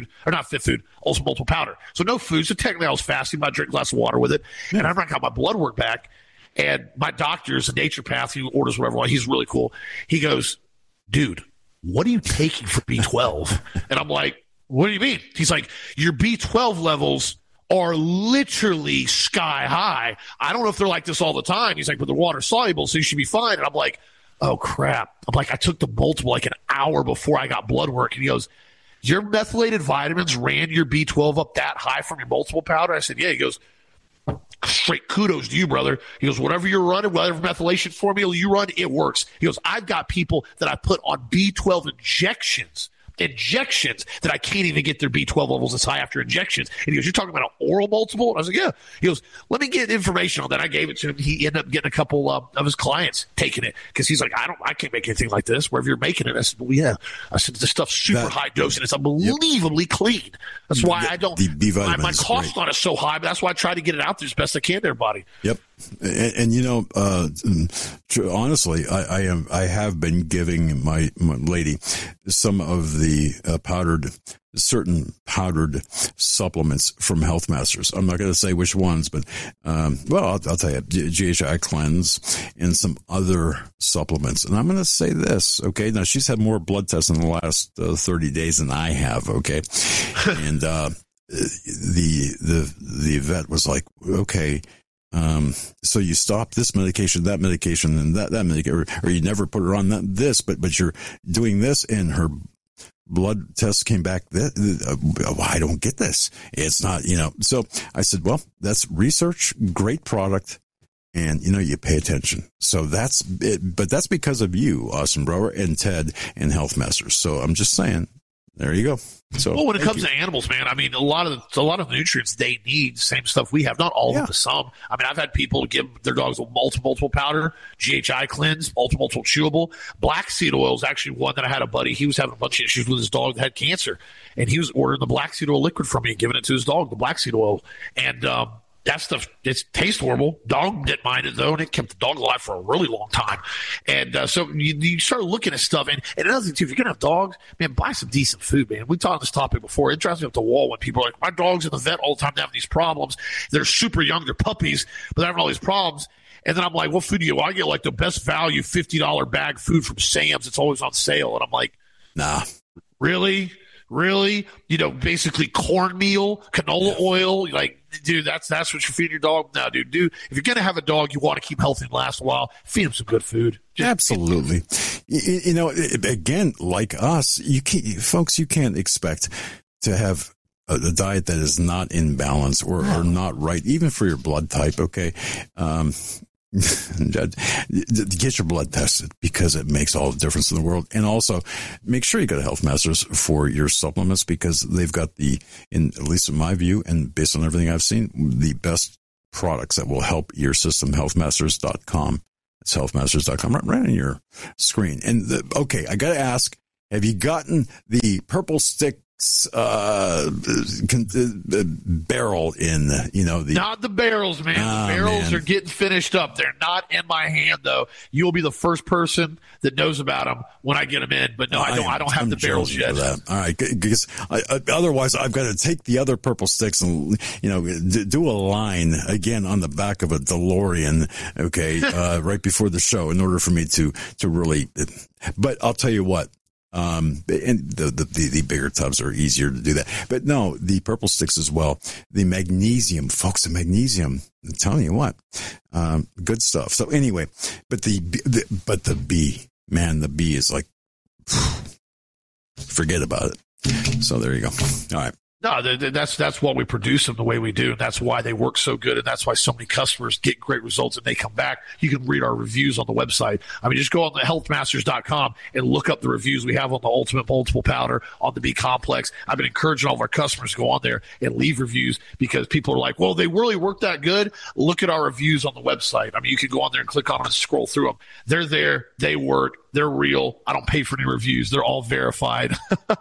Ultra Multiple powder. So no food. So technically I was fasting, but I drank a glass of water with it. Yeah. And I got my blood work back. And my doctor's a naturopath. He orders whatever. He's really cool. He goes, dude, what are you taking for B12? And I'm like, what do you mean? He's like, your B12 levels are literally sky high. I don't know if they're like this all the time. He's like, but they're water soluble, so you should be fine. And I'm like, oh, crap. I'm like, I took the multiple like an hour before I got blood work. And he goes, your methylated vitamins ran your B12 up that high from your multiple powder? I said, yeah. He goes, straight kudos to you, brother. He goes, whatever you're running, whatever methylation formula you run, it works. He goes, I've got people that I put on B12 injections that I can't even get their B12 levels as high after injections. And he goes, you're talking about an oral multiple? And I was like, yeah. He goes, let me get information on that. I gave it to him. He ended up getting a couple of his clients taking it because he's like, I can't make anything like this. Wherever you're making it. I said, well, yeah. I said, this stuff's super high dose and it's unbelievably clean. That's why I don't, my cost on it is so high, but that's why I try to get it out there as best I can to everybody. Yep. And honestly, I have been giving my lady some of the certain powdered supplements from Health Masters. I'm not going to say which ones, but I'll tell you, GHI Cleanse and some other supplements. And I'm going to say this, okay? Now she's had more blood tests in the last 30 days than I have, okay? And the vet was like, okay. So you stop this medication, that medication, and that medication, or you never put her on this, but you're doing this, and her blood test came back. I don't get this. It's not, So I said, well, that's research, great product, and you pay attention. So that's it. But that's because of you, Austin Brower, and Ted, and Health Masters. So I'm just saying. There you go. So, when it comes to animals, man, I mean, a lot of the nutrients they need, same stuff we have. Not all of them, but some. I mean, I've had people give their dogs a multiple powder, GHI Cleanse, multiple chewable. Black seed oil is actually one that I had a buddy. He was having a bunch of issues with his dog that had cancer, and he was ordering the black seed oil liquid from me and giving it to his dog, the black seed oil. And that stuff, it tastes horrible. Dog didn't mind it, though, and it kept the dog alive for a really long time. And so you start looking at stuff. And another thing, too, if you're going to have dogs, man, buy some decent food, man. We talked on this topic before. It drives me up the wall when people are like, my dog's in the vet all the time having these problems. They're super young. They're puppies, but they're having all these problems. And then I'm like, what food do you want? I get like the best value $50 bag food from Sam's. It's always on sale. And I'm like, nah. Really? Basically cornmeal, canola oil. Like, dude, that's what you're feeding your dog. No, dude, if you're going to have a dog, you want to keep healthy and last a while, feed him some good food. Absolutely. Again, like us, you can't expect to have a diet that is not in balance or not right, even for your blood type. Okay. Get your blood tested because it makes all the difference in the world. And also make sure you go to Health Masters for your supplements because they've got at least in my view and based on everything I've seen, the best products that will help your system. Healthmasters.com. It's healthmasters.com right on your screen. And okay, I got to ask, have you gotten the purple stick barrel in, not the barrels, man. The barrels are getting finished up. They're not in my hand though. You'll be the first person that knows about them when I get them in, but no, I don't have the barrels yet. All right. Because otherwise I've got to take the other purple sticks and, do a line again on the back of a DeLorean. Okay. Right before the show in order for me to really, but I'll tell you what. And the bigger tubs are easier to do that. But no, the purple sticks as well. The magnesium, folks, I'm telling you what, good stuff. So anyway, but the bee, man, the bee is like, forget about it. So there you go. All right. No, that's why we produce them the way we do, and that's why they work so good, and that's why so many customers get great results, and they come back. You can read our reviews on the website. I mean, just go on the healthmasters.com and look up the reviews we have on the Ultimate Multiple Powder, on the B Complex. I've been encouraging all of our customers to go on there and leave reviews because people are like, well, they really work that good. Look at our reviews on the website. I mean, you can go on there and click on them and scroll through them. They're there. They work. They're real. I don't pay for any reviews. They're all verified.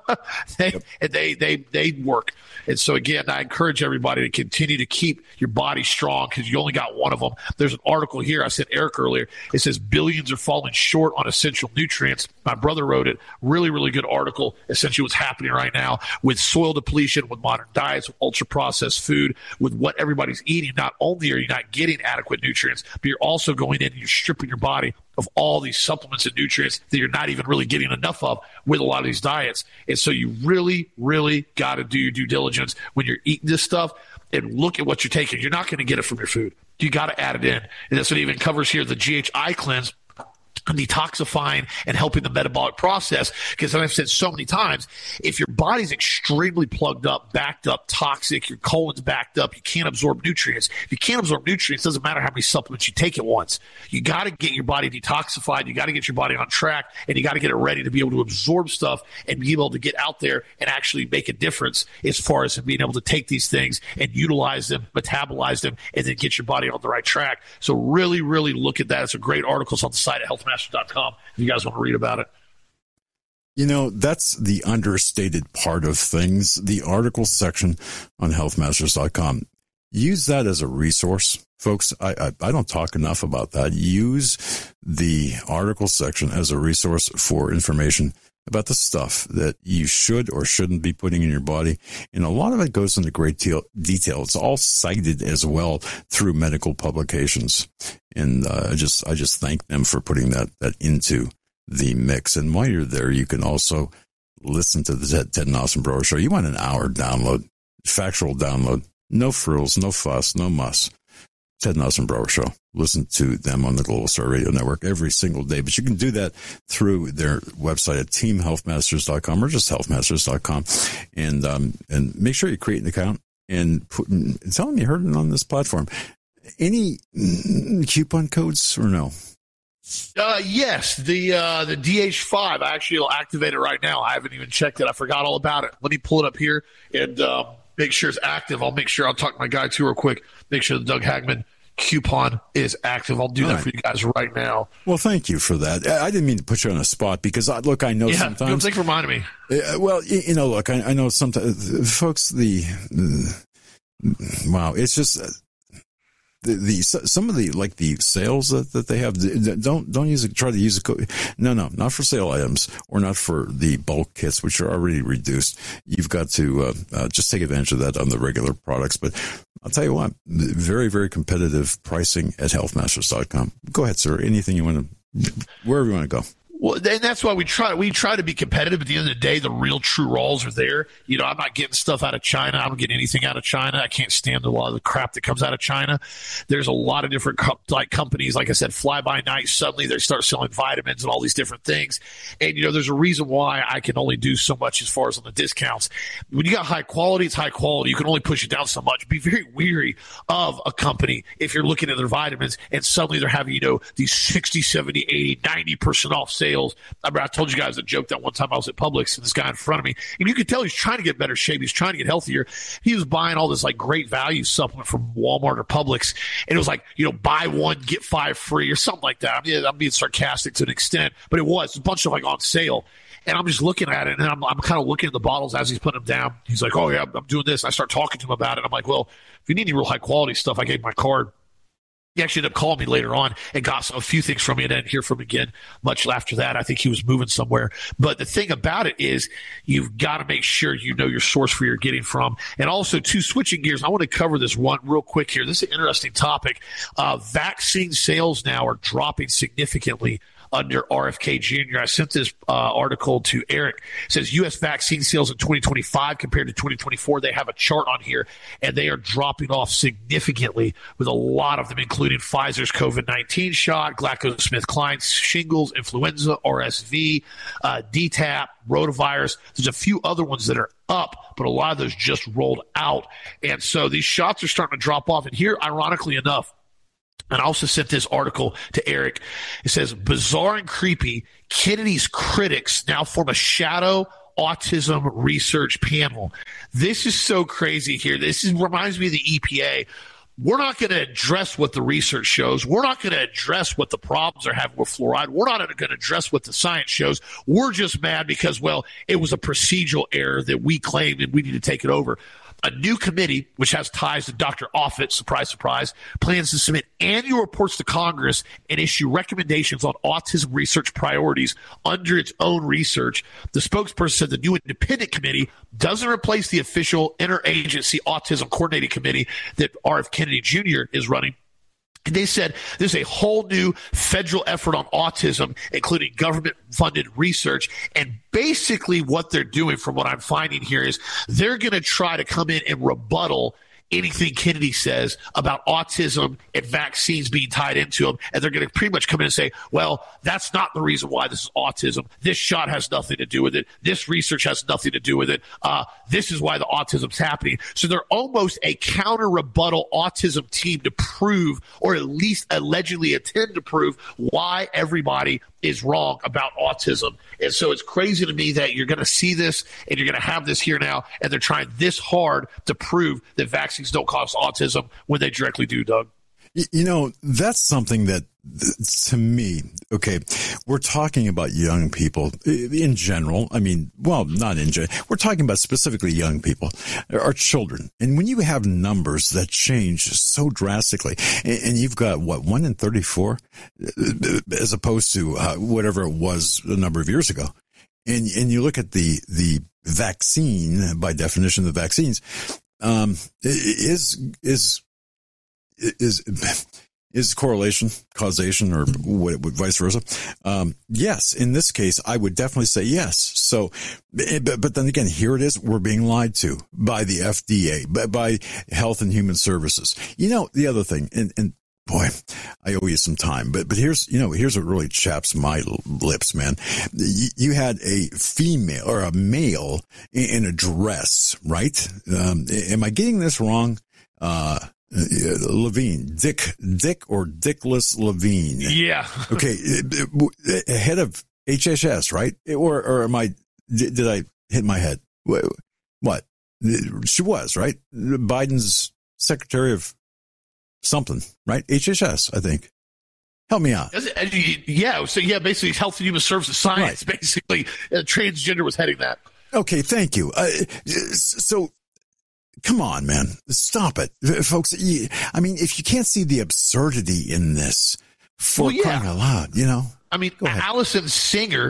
They work. And so, again, I encourage everybody to continue to keep your body strong because you only got one of them. There's an article here I sent Eric earlier. It says billions are falling short on essential nutrients. My brother wrote it. Really, really good article. Essentially what's happening right now with soil depletion, with modern diets, with ultra-processed food, with what everybody's eating. Not only are you not getting adequate nutrients, but you're also going in and you're stripping your body of all these supplements and nutrients that you're not even really getting enough of with a lot of these diets. And so you really, really got to do your due diligence when you're eating this stuff and look at what you're taking. You're not going to get it from your food. You got to add it in. And that's what it even covers here, the GHI cleanse, detoxifying and helping the metabolic process. Because I've said so many times, if your body's extremely plugged up, backed up, toxic, your colon's backed up, you can't absorb nutrients. If you can't absorb nutrients, it doesn't matter how many supplements you take at once. You got to get your body detoxified. You got to get your body on track, and you got to get it ready to be able to absorb stuff and be able to get out there and actually make a difference as far as being able to take these things and utilize them, metabolize them, and then get your body on the right track. So really, really look at that. It's a great article. It's on the site at healthmasters.com if you guys want to read about it. That's the understated part of things. The article section on healthmasters.com. Use that as a resource. Folks, I don't talk enough about that. Use the article section as a resource for information about the stuff that you should or shouldn't be putting in your body. And a lot of it goes into great detail. It's all cited as well through medical publications. And I just thank them for putting that into the mix. And while you're there, you can also listen to the Ted and Austin Broer Show. You want an hour download, factual download, no frills, no fuss, no muss. Ted and Austin Broer Show. Listen to them on the Global Star Radio Network every single day. But you can do that through their website at teamhealthmasters.com or just healthmasters.com. And make sure you create an account and tell them you heard it on this platform. Any coupon codes or no? Yes, the DH5. I actually will activate it right now. I haven't even checked it. I forgot all about it. Let me pull it up here and make sure it's active. I'll talk to my guy too real quick. Make sure the Doug Hagman coupon is active. I'll do that for you guys right now. Well, thank you for that. I didn't mean to put you on a spot because I know sometimes. Thanks for reminding me. Well, look, I know sometimes folks, wow, it's just some of the sales that they have, don't use it. Try to use a code. No, not for sale items or not for the bulk kits, which are already reduced. You've got to just take advantage of that on the regular products. But I'll tell you what, very, very competitive pricing at healthmasters.com. Go ahead, sir. Anything you want to, wherever you want to go. Well, and that's why we try to be competitive. At the end of the day, the real true raws are there. You know, I'm not getting stuff out of China. I don't get anything out of China. I can't stand a lot of the crap that comes out of China. There's a lot of different companies, like I said, fly by night. Suddenly they start selling vitamins and all these different things. And, you know, there's a reason why I can only do so much as far as on the discounts. When you got high quality, it's high quality. You can only push it down so much. Be very weary of a company if you're looking at their vitamins and suddenly they're having, you know, these 60, 70, 80, 90% off sales. I remember I told you guys a joke that one time I was at Publix and this guy in front of me, and you could tell he's trying to get better shape. He's trying to get healthier. He was buying all this like great value supplement from Walmart or Publix, and it was like, you know, buy one, get 5 free or something like that. I mean, I'm being sarcastic to an extent, but it was a bunch of like on sale. And I'm just looking at it, and I'm kind of looking at the bottles as he's putting them down. He's like, oh, yeah, I'm doing this. I start talking to him about it. I'm like, well, if you need any real high-quality stuff, I gave my card. He actually ended up calling me later on and got a few things from me, and I didn't hear from him again much after that. I think he was moving somewhere. But the thing about it is you've got to make sure you know your source where you're getting from. And also, too, switching gears, I want to cover this one real quick here. This is an interesting topic. Vaccine sales now are dropping significantly under RFK Jr. I sent this article to Eric. It says U.S. vaccine sales in 2025 compared to 2024. They have a chart on here, and they are dropping off significantly with a lot of them, including Pfizer's COVID-19 shot, GlaxoSmithKline's shingles, influenza, RSV, DTaP, rotavirus. There's a few other ones that are up, but a lot of those just rolled out. And so these shots are starting to drop off. And here, ironically enough, and I also sent this article to Eric. It says, bizarre and creepy, Kennedy's critics now form a shadow autism research panel. This is so crazy here. Reminds me of the EPA. We're not going to address what the research shows. We're not going to address what the problems are having with fluoride. We're not going to address what the science shows. We're just mad because, well, it was a procedural error that we claimed and we need to take it over. A new committee, which has ties to Dr. Offit, surprise, surprise, plans to submit annual reports to Congress and issue recommendations on autism research priorities under its own research. The spokesperson said the new independent committee doesn't replace the official interagency autism coordinating committee that R.F. Kennedy Jr. is running. And they said there's a whole new federal effort on autism, including government-funded research. And basically what they're doing, from what I'm finding here, is they're going to try to come in and rebuttal anything Kennedy says about autism and vaccines being tied into them. And they're going to pretty much come in and say, well, that's not the reason why this is autism. This shot has nothing to do with it. This research has nothing to do with it. This is why the autism's happening. So they're almost a counter-rebuttal autism team to prove, or at least allegedly intend to prove, why everybody is wrong about autism. And so it's crazy to me that you're going to see this and you're going to have this here now, and they're trying this hard to prove that vaccines don't cause autism when they directly do, Doug. You know, that's something that, to me, okay, we're talking about young people in general. I mean, well, not in general. We're talking about specifically young people, our children. And when you have numbers that change so drastically, and you've got, what, 1 in 34, as opposed to whatever it was a number of years ago. And you look at the vaccine, by definition, the vaccines, is correlation, causation, or what, vice versa? Yes, in this case, I would definitely say yes. So, but then again, here it is. We're being lied to by the FDA, by Health and Human Services. You know, the other thing, and boy, I owe you some time, but here's what really chaps my lips, man. You had a female or a male in a dress, right? Am I getting this wrong? Levine, Dick or Dickless Levine. Yeah. Okay. Head of HHS, right? Or did I hit my head? What? She was, right? Biden's secretary of something, right? HHS, I think. Help me out. Yeah. So yeah, basically Health and Human Services Science, right. Basically transgender was heading that. Okay. Thank you. So, come on, man. Stop it. Folks, I mean, if you can't see the absurdity in this, for crying out loud, you know? I mean, Allison Singer,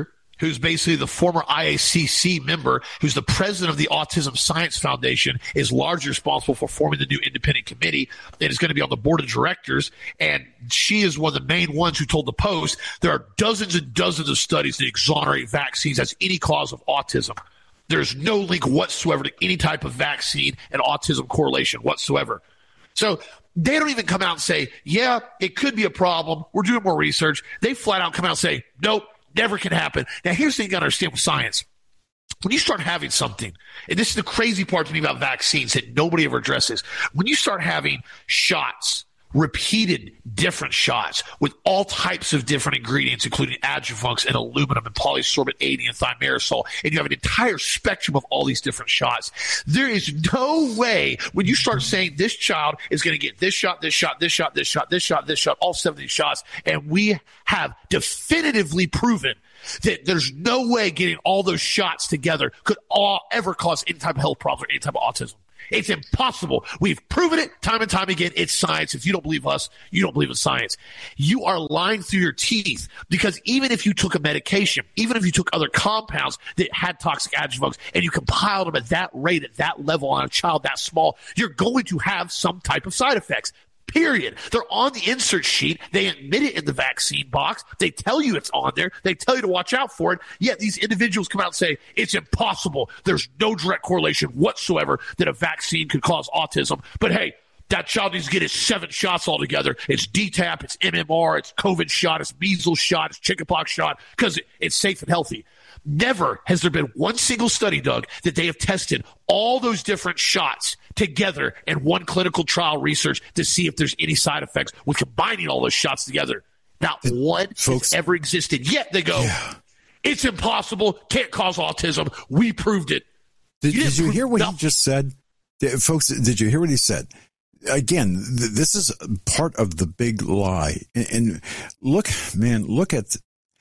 who's basically the former IACC member, who's the president of the Autism Science Foundation, is largely responsible for forming the new independent committee and is going to be on the board of directors. And she is one of the main ones who told the Post there are dozens and dozens of studies that exonerate vaccines as any cause of autism. There's no link whatsoever to any type of vaccine and autism correlation whatsoever. So they don't even come out and say, yeah, it could be a problem. We're doing more research. They flat out come out and say, nope, never can happen. Now, here's the thing you got to understand with science. When you start having something, and this is the crazy part to me about vaccines that nobody ever addresses, when you start having shots, repeated different shots with all types of different ingredients, including adjuvants and aluminum and polysorbate 80 and thimerosal, and you have an entire spectrum of all these different shots, there is no way when you start saying this child is going to get this shot, this shot, this shot, this shot, this shot, this shot, all 70 shots, and we have definitively proven that there's no way getting all those shots together could all ever cause any type of health problem or any type of autism. It's impossible. We've proven it time and time again. It's science. If you don't believe us, you don't believe in science. You are lying through your teeth, because even if you took a medication, even if you took other compounds that had toxic adjuvants and you compiled them at that rate, at that level on a child that small, you're going to have some type of side effects. Period. They're on the insert sheet. They admit it in the vaccine box. They tell you it's on there. They tell you to watch out for it. Yet these individuals come out and say it's impossible. There's no direct correlation whatsoever that a vaccine could cause autism. But hey, that child needs to get his 7 shots altogether. It's DTaP, it's MMR, it's COVID shot, it's measles shot, it's chickenpox shot, because it's safe and healthy. Never has there been one single study, Doug, that they have tested all those different shots together in one clinical trial research to see if there's any side effects with combining all those shots together. Not one has ever existed. Yet they go, it's impossible, can't cause autism. We proved it. Did you hear what he just said? Folks, did you hear what he said? Again, this is part of the big lie. And look, man, look at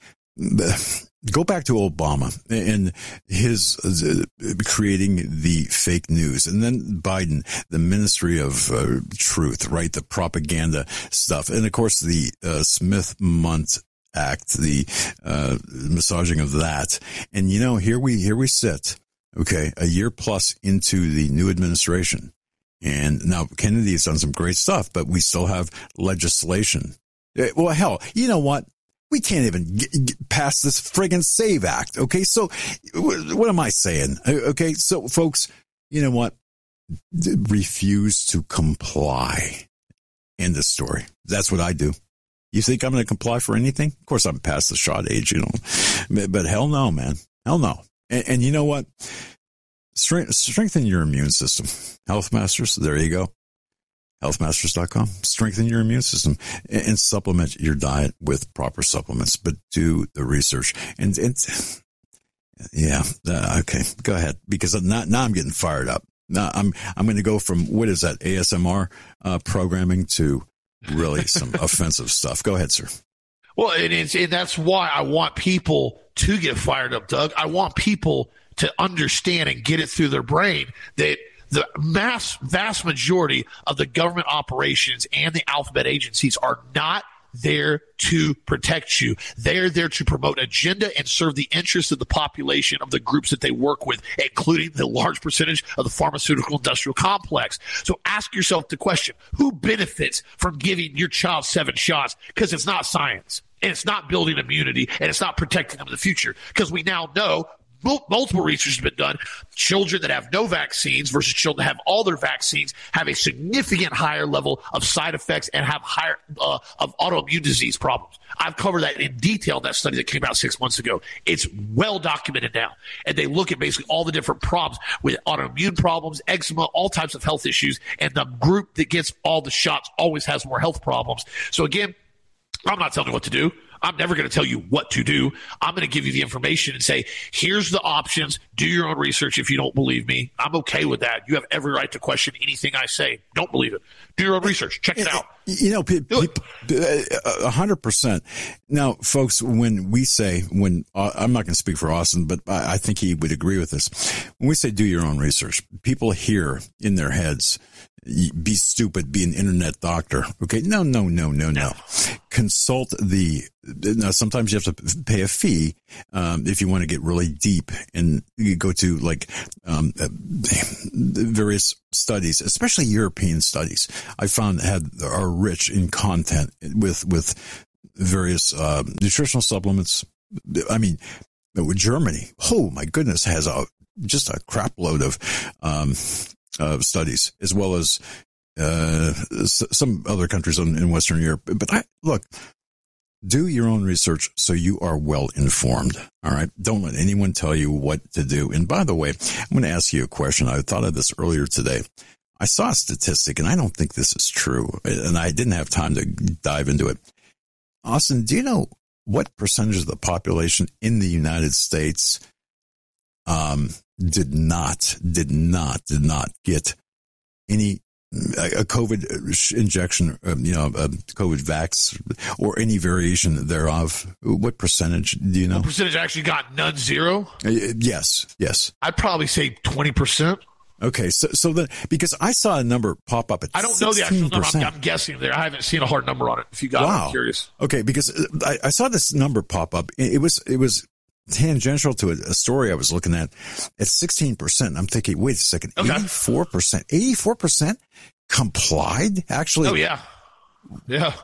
go back to Obama and his creating the fake news, and then Biden, the Ministry of Truth, right? The propaganda stuff. And of course, the Smith-Mundt Act, the massaging of that. And you know, here we sit, okay, a year plus into the new administration. And now Kennedy has done some great stuff, but we still have legislation. Well, hell, you know what? We can't even get past this friggin' SAVE Act. Okay. So what am I saying? Okay. So folks, you know what? Refuse to comply. End of story. That's what I do. You think I'm going to comply for anything? Of course I'm past the shot age, you know, but hell no, man. Hell no. And you know what? Strengthen your immune system. Health Masters, there you go. Healthmasters.com. Strengthen your immune system and supplement your diet with proper supplements, but do the research. And yeah, okay, go ahead, because now I'm getting fired up. Now I'm going to go from, what is that, ASMR programming to really some offensive stuff. Go ahead, sir. Well, and that's why I want people to get fired up, Doug. I want people to understand and get it through their brain that the vast majority of the government operations and the alphabet agencies are not there to protect you. They're there to promote agenda and serve the interests of the population of the groups that they work with, including the large percentage of the pharmaceutical industrial complex. So ask yourself the question, who benefits from giving your child 7 shots? Because it's not science, and it's not building immunity, and it's not protecting them in the future. Because we now know multiple research has been done. Children that have no vaccines versus children that have all their vaccines have a significant higher level of side effects and have higher of autoimmune disease problems. I've covered that in detail in that study that came out 6 months ago. It's well documented now. And they look at basically all the different problems with autoimmune problems, eczema, all types of health issues. And the group that gets all the shots always has more health problems. So again, I'm not telling you what to do. I'm never going to tell you what to do. I'm going to give you the information and say, here's the options. Do your own research if you don't believe me. I'm okay with that. You have every right to question anything I say. Don't believe it. Do your own research. Check it out. You know, 100%. Now, folks, when we say, I'm not going to speak for Austin, but I think he would agree with this. When we say do your own research, people hear in their heads, be stupid, be an internet doctor. Okay. No. Consult now, sometimes you have to pay a fee, if you want to get really deep, and you go to various studies, especially European studies. I found are rich in content with various, nutritional supplements. I mean, with Germany, oh my goodness, has just a crap load of studies, as well as some other countries in Western Europe. But look, do your own research so you are well informed. All right. Don't let anyone tell you what to do. And by the way, I'm going to ask you a question. I thought of this earlier today. I saw a statistic, and I don't think this is true, and I didn't have time to dive into it. Austin, do you know what percentage of the population in the United States did not get any a COVID injection, a COVID vax, or any variation thereof? What percentage do you know? What percentage actually got none, zero? Yes. I'd probably say 20%. Okay, so then, because I saw a number pop up at 16%. I don't know the actual number. I'm guessing there. I haven't seen a hard number on it. If you got it, I'm curious. Okay, because I saw this number pop up. It was tangential to a story I was looking at 16%. I'm thinking, wait a second, okay. 84% complied? Actually. Oh, yeah. Yeah.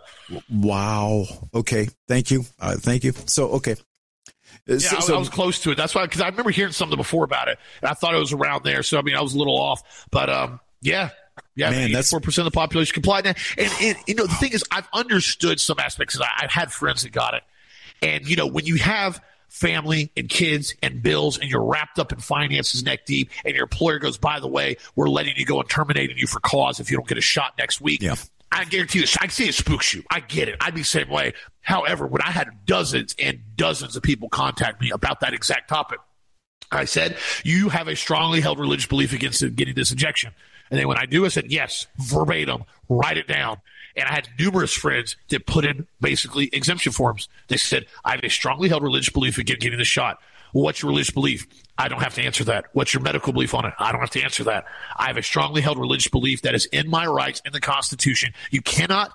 Wow. Okay. Thank you. So, okay. Yeah, I was close to it. That's why, because I remember hearing something before about it, and I thought it was around there. So, I mean, I was a little off. But, yeah, man, 84% of the population complied. And the thing is, I've understood some aspects, because I've had friends that got it. And, when you have family and kids and bills, and you're wrapped up in finances neck deep, and your employer goes, by the way, we're letting you go and terminating you for cause if you don't get a shot next week. Yeah. I guarantee you, I can see it spooks you. I get it. I'd be the same way. However, when I had dozens and dozens of people contact me about that exact topic, I said, you have a strongly held religious belief against getting this injection. And then when I do, I said, yes, verbatim, write it down. And I had numerous friends that put in basically exemption forms. They said, I have a strongly held religious belief against getting the shot. Well, what's your religious belief? I don't have to answer that. What's your medical belief on it? I don't have to answer that. I have a strongly held religious belief that is in my rights in the Constitution. You cannot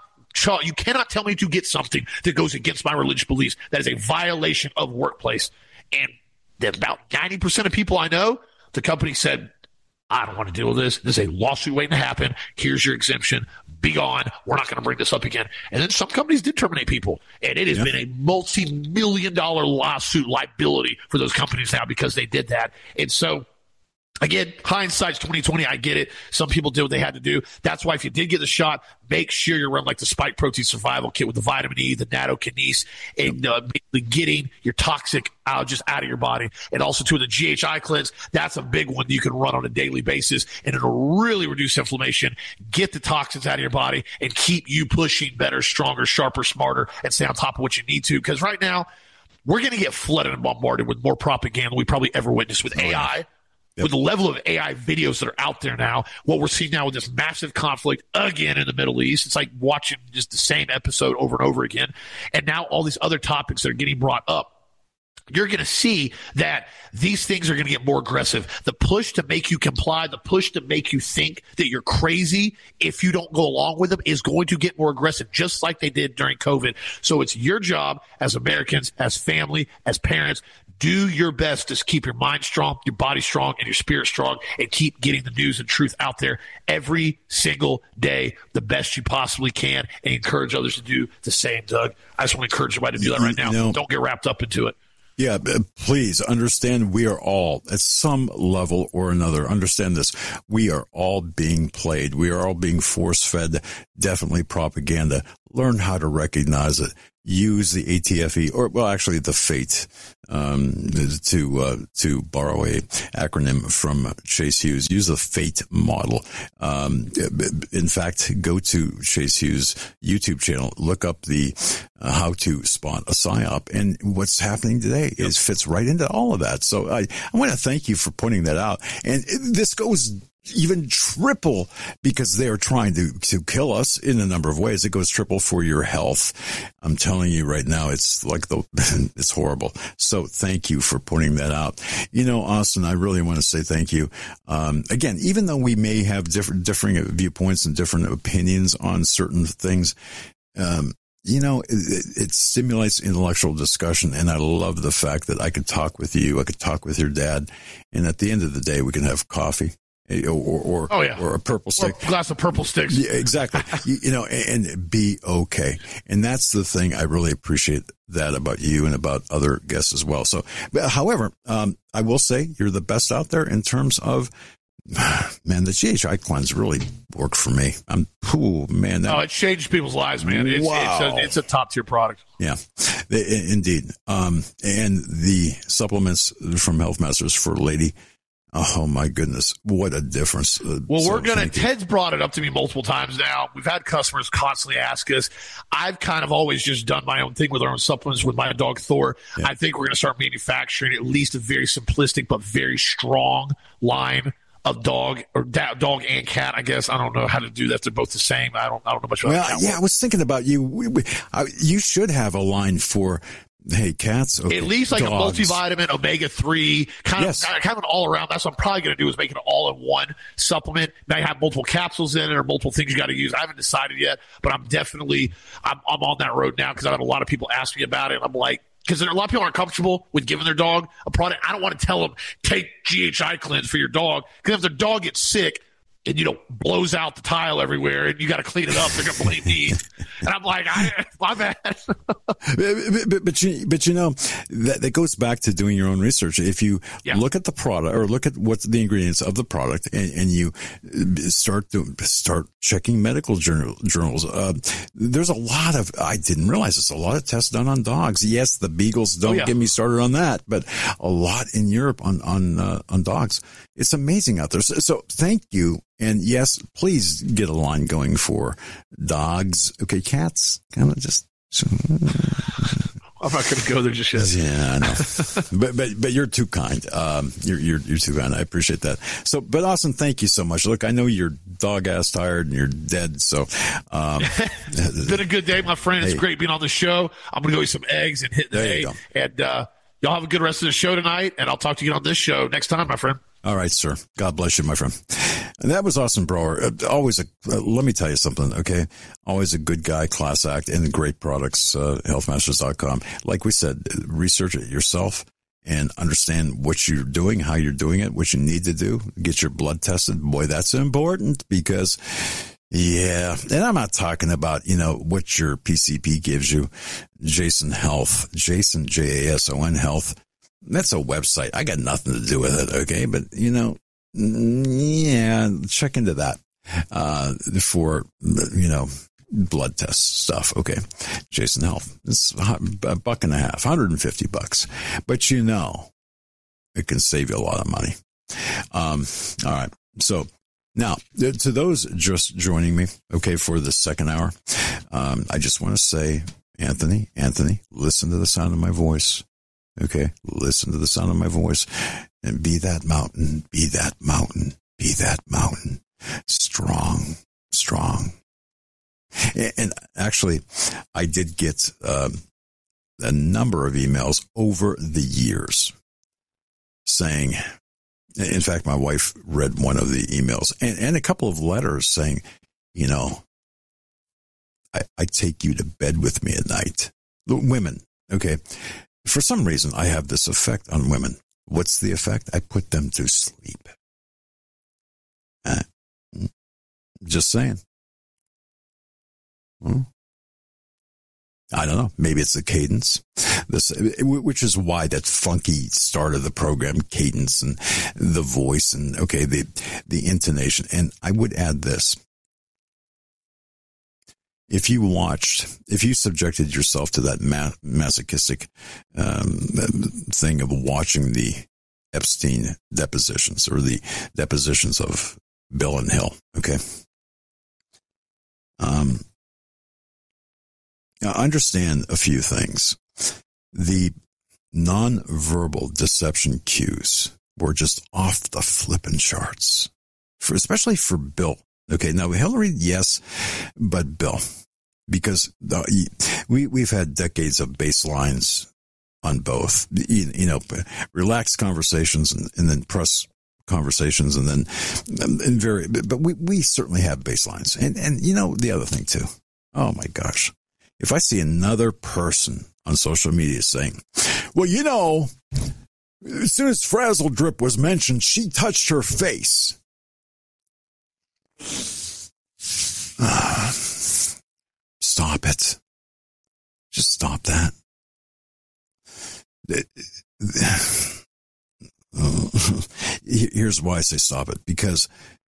tell me to get something that goes against my religious beliefs. That is a violation of workplace. And about 90% of people I know, the company said, I don't want to deal with this. There's a lawsuit waiting to happen. Here's your exemption. Be gone. We're not going to bring this up again. And then some companies did terminate people. And it has been a multi-million-dollar lawsuit liability for those companies now because they did that. And so, again, hindsight's 2020. I get it. Some people did what they had to do. That's why if you did get the shot, make sure you're running like the Spike Protein Survival Kit with the vitamin E, the nattokinase, and basically getting your toxic just out of your body. And also to the GHI cleanse. That's a big one you can run on a daily basis, and it'll really reduce inflammation, get the toxins out of your body, and keep you pushing better, stronger, sharper, smarter, and stay on top of what you need to. Because right now, we're going to get flooded and bombarded with more propaganda than we probably ever witnessed with AI. Yep. With the level of AI videos that are out there now, what we're seeing now with this massive conflict again in the Middle East, it's like watching just the same episode over and over again. And now all these other topics that are getting brought up, you're going to see that these things are going to get more aggressive. The push to make you comply, the push to make you think that you're crazy if you don't go along with them is going to get more aggressive, just like they did during COVID. So it's your job as Americans, as family, as parents, do your best to keep your mind strong, your body strong, and your spirit strong, and keep getting the news and truth out there every single day the best you possibly can, and encourage others to do the same, Doug. I just want to encourage everybody to do that right now. Don't get wrapped up into it. Yeah, please understand we are all, at some level or another, understand this. We are all being played. We are all being force-fed, definitely propaganda. Learn how to recognize it. Use the ATFE, or, well, actually the FATE, to borrow a acronym from Chase Hughes. Use the FATE model. In fact, go to Chase Hughes' YouTube channel, look up the how to spot a PSYOP, and what's happening today fits right into all of that. So I want to thank you for pointing that out. And this goes even triple, because they are trying to kill us in a number of ways. It goes triple for your health. I'm telling you right now, it's like it's horrible. So thank you for pointing that out. You know, Austin, I really want to say thank you. Again, even though we may have differing viewpoints and different opinions on certain things, you know, it stimulates intellectual discussion, and I love the fact that I could talk with you, I could talk with your dad, and at the end of the day, we can have coffee or a purple stick. Or a glass of purple sticks. Yeah, exactly. you know, and be okay. And that's the thing. I really appreciate that about you and about other guests as well. So, however, I will say you're the best out there in terms of, man, the GHI cleanse really worked for me. It changed people's lives, man. It's a top tier product. Yeah, indeed. And the supplements from Health Masters for Lady. Oh my goodness, what a difference. Ted's brought it up to me multiple times now. We've had customers constantly ask us. I've kind of always just done my own thing with our own supplements with my dog Thor. Yeah. I think we're going to start manufacturing at least a very simplistic but very strong line of dog and cat, I guess. I don't know how to do that. They're both the same. I don't know much about that. Yeah, I was thinking about you. You should have a line for, hey, cats. Okay, at least like dogs. A multivitamin, omega-3, kind of an all-around. That's what I'm probably going to do, is make it an all-in-one supplement. Now you have multiple capsules in it or multiple things you got to use. I haven't decided yet, but I'm on that road now because I've had a lot of people ask me about it. I'm like, because a lot of people aren't comfortable with giving their dog a product. I don't want to tell them, take GHI Cleanse for your dog, because if their dog gets sick and, blows out the tile everywhere and you got to clean it up, they're going to blame me. And I'm like, my bad. but you know, that goes back to doing your own research. If you look at the product or look at what's the ingredients of the product and you start checking medical journals, there's a lot of, I didn't realize this, a lot of tests done on dogs. Yes, the beagles, don't get me started on that, but a lot in Europe on dogs. It's amazing out there. So thank you. And yes, please get a line going for dogs. Okay, cats, kind of just. I'm not going to go there just yet. Yeah, I know. but you're too kind. You're too kind. I appreciate that. So, but Austin, thank you so much. Look, I know you're dog ass tired and you're dead. So, it's been a good day, my friend. It's great being on the show. I'm going to go eat some eggs and hit the hay. And y'all have a good rest of the show tonight. And I'll talk to you on this show next time, my friend. All right, sir. God bless you, my friend. And that was Austin Brower. Always let me tell you something, okay? Always a good guy, class act, and great products, healthmasters.com. Like we said, research it yourself and understand what you're doing, how you're doing it, what you need to do. Get your blood tested. Boy, that's important because, yeah. And I'm not talking about, what your PCP gives you. Jason Health, Jason, Jason Health. That's a website. I got nothing to do with it, okay? But, check into that for, blood test stuff, okay? Jason Health. It's $1.50, $150. But it can save you a lot of money. All right. So now, to those just joining me, okay, for the second hour, I just want to say, Anthony, listen to the sound of my voice. Okay, listen to the sound of my voice and be that mountain, be that mountain, be that mountain. Strong. And actually, I did get a number of emails over the years saying, in fact, my wife read one of the emails and a couple of letters saying, I take you to bed with me at night. Women, okay. For some reason, I have this effect on women. What's the effect? I put them to sleep. Just saying. I don't know. Maybe it's the cadence, which is why that funky start of the program, cadence and the voice and, okay, the intonation. And I would add this. If you subjected yourself to that masochistic thing of watching the Epstein depositions or the depositions of Bill and Hill, okay? Understand a few things. The nonverbal deception cues were just off the flippin' charts especially for Bill. Okay, now Hillary, yes, but Bill, because we've had decades of baselines on both, relaxed conversations and then press conversations, and then but we certainly have baselines. And the other thing too, oh my gosh, if I see another person on social media saying, well, as soon as Frazzle Drip was mentioned, she touched her face. Stop it. Just stop that. Here's why I say stop it, because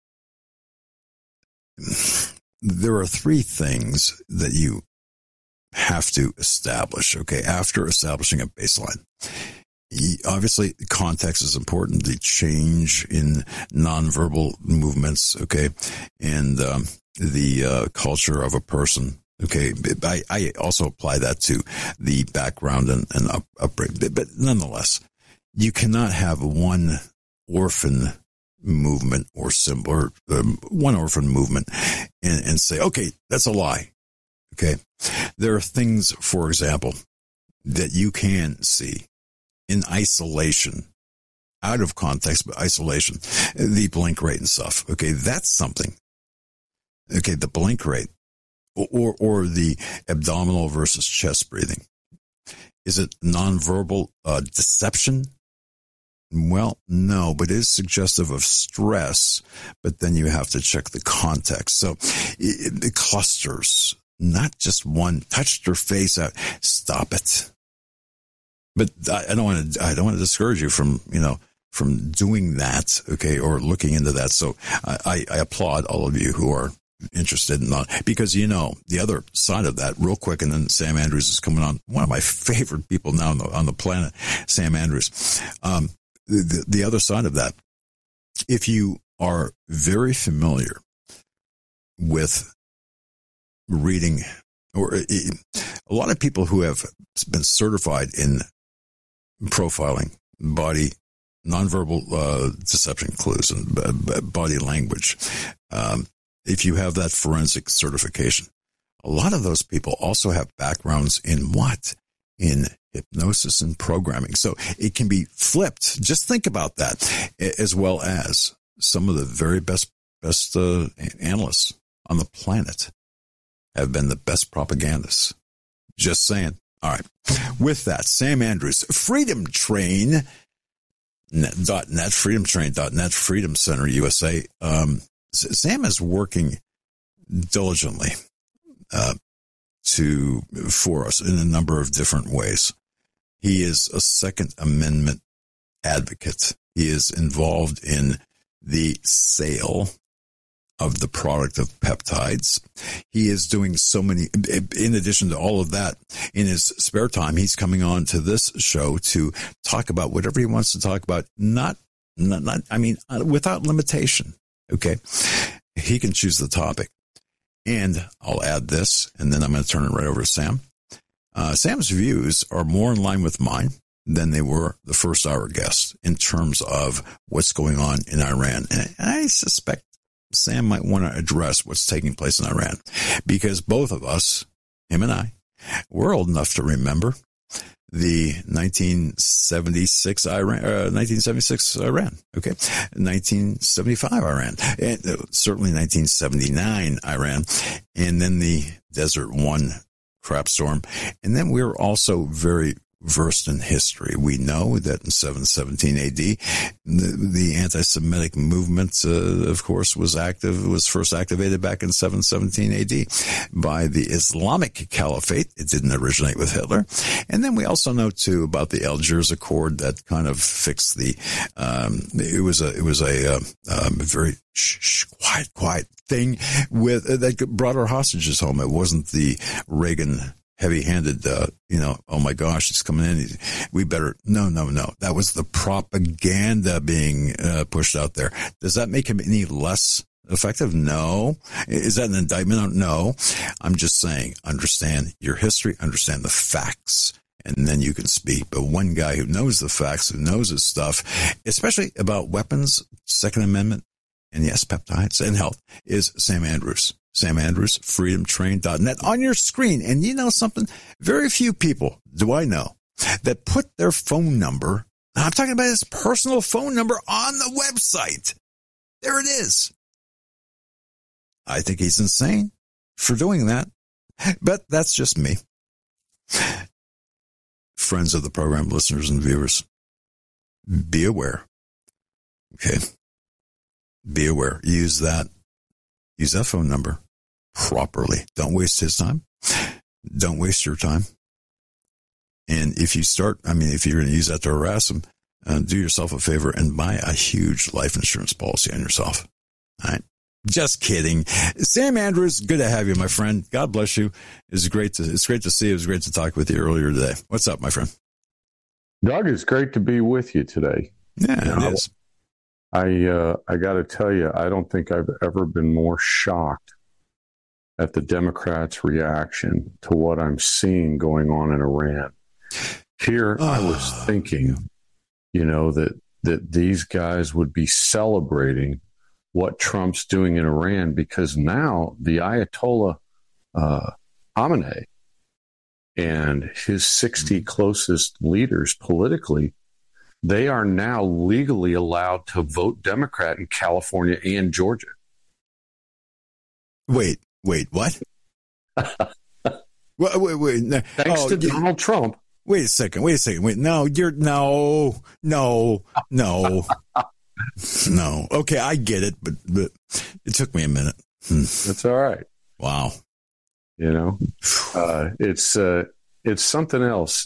there are three things that you have to establish, okay, after establishing a baseline. Obviously, context is important, the change in nonverbal movements, okay, and the culture of a person. Okay, I also apply that to the background and upbringing. But nonetheless, you cannot have one orphan movement or symbol, or one orphan movement and say, okay, that's a lie. Okay, there are things, for example, that you can see in isolation, out of context, but isolation, the blink rate and stuff. Okay, that's something. Okay, the blink rate. Or the abdominal versus chest breathing. Is it nonverbal deception? Well, no, but it is suggestive of stress, but then you have to check the context. So the clusters, not just one, touched her face out. Stop it. But I don't want to discourage you from doing that, okay, or looking into that. So I applaud all of you who are interested in that, because the other side of that, real quick, and then Sam Andrews is coming on, one of my favorite people now on the planet, Sam Andrews. The other side of that, if you are very familiar with reading, or a lot of people who have been certified in profiling body, nonverbal deception clues, and body language, if you have that forensic certification, a lot of those people also have backgrounds in what? In hypnosis and programming. So it can be flipped. Just think about that, as well as some of the very best analysts on the planet have been the best propagandists. Just saying. All right. With that, Sam Andrews, freedomtrain.net, freedomtrain.net, Freedom Center USA. Sam is working diligently for us in a number of different ways. He is a Second Amendment advocate. He is involved in the sale of the product of peptides. He is doing so many, in addition to all of that, in his spare time, he's coming on to this show to talk about whatever he wants to talk about, without limitation. Okay. He can choose the topic. And I'll add this, and then I'm going to turn it right over to Sam. Sam's views are more in line with mine than they were the first hour guest in terms of what's going on in Iran. And I suspect Sam might want to address what's taking place in Iran, because both of us, him and I, we're old enough to remember the 1976 Iran, okay, 1975 Iran, and certainly 1979 Iran, and then the Desert One crap storm. And then we're also very versed in history. We know that in 717 AD, the anti-Semitic movement, of course, was first activated back in 717 AD by the Islamic Caliphate. It didn't originate with Hitler. And then we also know too about the Algiers Accord that kind of fixed the, it was a very quiet thing that brought our hostages home. It wasn't the Reagan heavy-handed, oh my gosh, he's coming in. We better, no. That was the propaganda being pushed out there. Does that make him any less effective? No. Is that an indictment? No. I'm just saying, understand your history, understand the facts, and then you can speak. But one guy who knows the facts, who knows his stuff, especially about weapons, Second Amendment, and yes, peptides and health, is Sam Andrews. Sam Andrews, freedomtrain.net on your screen. And you know something? Very few people do I know that put their phone number, I'm talking about his personal phone number, on the website. There it is. I think he's insane for doing that, but that's just me. Friends of the program, listeners and viewers, be aware. Okay. Be aware. Use that phone number properly. Don't waste his time. Don't waste your time. And if you if you're going to use that to harass him, do yourself a favor and buy a huge life insurance policy on yourself. All right. Just kidding. Sam Andrews, good to have you, my friend. God bless you. It's great to see you. It was great to talk with you earlier today. What's up, my friend? Doug, it's great to be with you today. Yeah, it is. I got to tell you, I don't think I've ever been more shocked at the Democrats' reaction to what I'm seeing going on in Iran. Here, I was thinking, that these guys would be celebrating what Trump's doing in Iran, because now the Ayatollah Khamenei and his 60 closest leaders politically, they are now legally allowed to vote Democrat in California and Georgia. Wait, what? wait. Thanks to Donald Trump. Wait a second. Wait, no. No. Okay, I get it, but it took me a minute. That's all right. Wow. It's something else.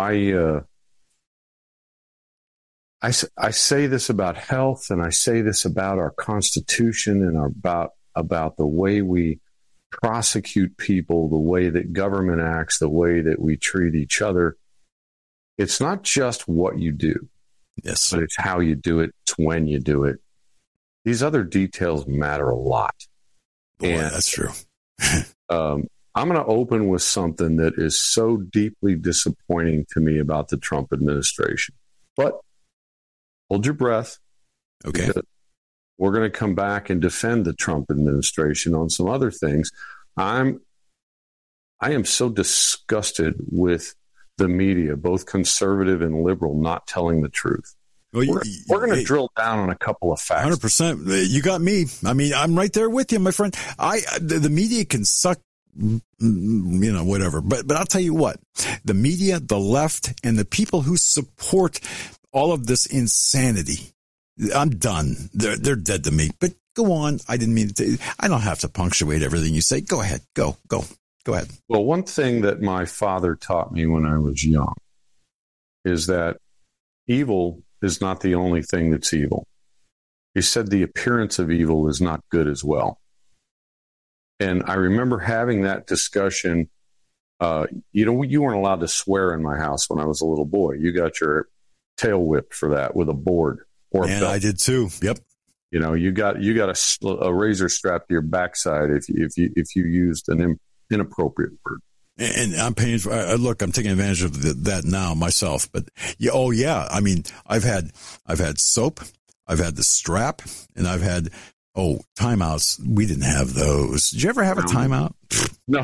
I say this about health, and I say this about our Constitution, and about the way we prosecute people, the way that government acts, the way that we treat each other. It's not just what you do. Yes. But it's how you do it. It's when you do it. These other details matter a lot. Boy, that's true. I'm going to open with something that is so deeply disappointing to me about the Trump administration. But hold your breath. Okay. We're going to come back and defend the Trump administration on some other things. I am so disgusted with the media, both conservative and liberal, not telling the truth. Well, we're going to drill down on a couple of facts. 100%. You got me. I mean, I'm right there with you, my friend. The media can suck, whatever. But I'll tell you what, the media, the left, and the people who support all of this insanity, I'm done. They're dead to me. But go on. I didn't mean to. I don't have to punctuate everything you say. Go ahead. Go ahead. Well, one thing that my father taught me when I was young is that evil is not the only thing that's evil. He said the appearance of evil is not good as well. And I remember having that discussion. You weren't allowed to swear in my house when I was a little boy. You got your tail whipped for that with a board or a belt. I did too. Yep. You got a razor strapped to your backside if you used an inappropriate word. And I'm paying for, look, I'm taking advantage of that now myself, but yeah. I mean, I've had soap, I've had the strap, and I've had, timeouts. We didn't have those. Did you ever have a timeout? No.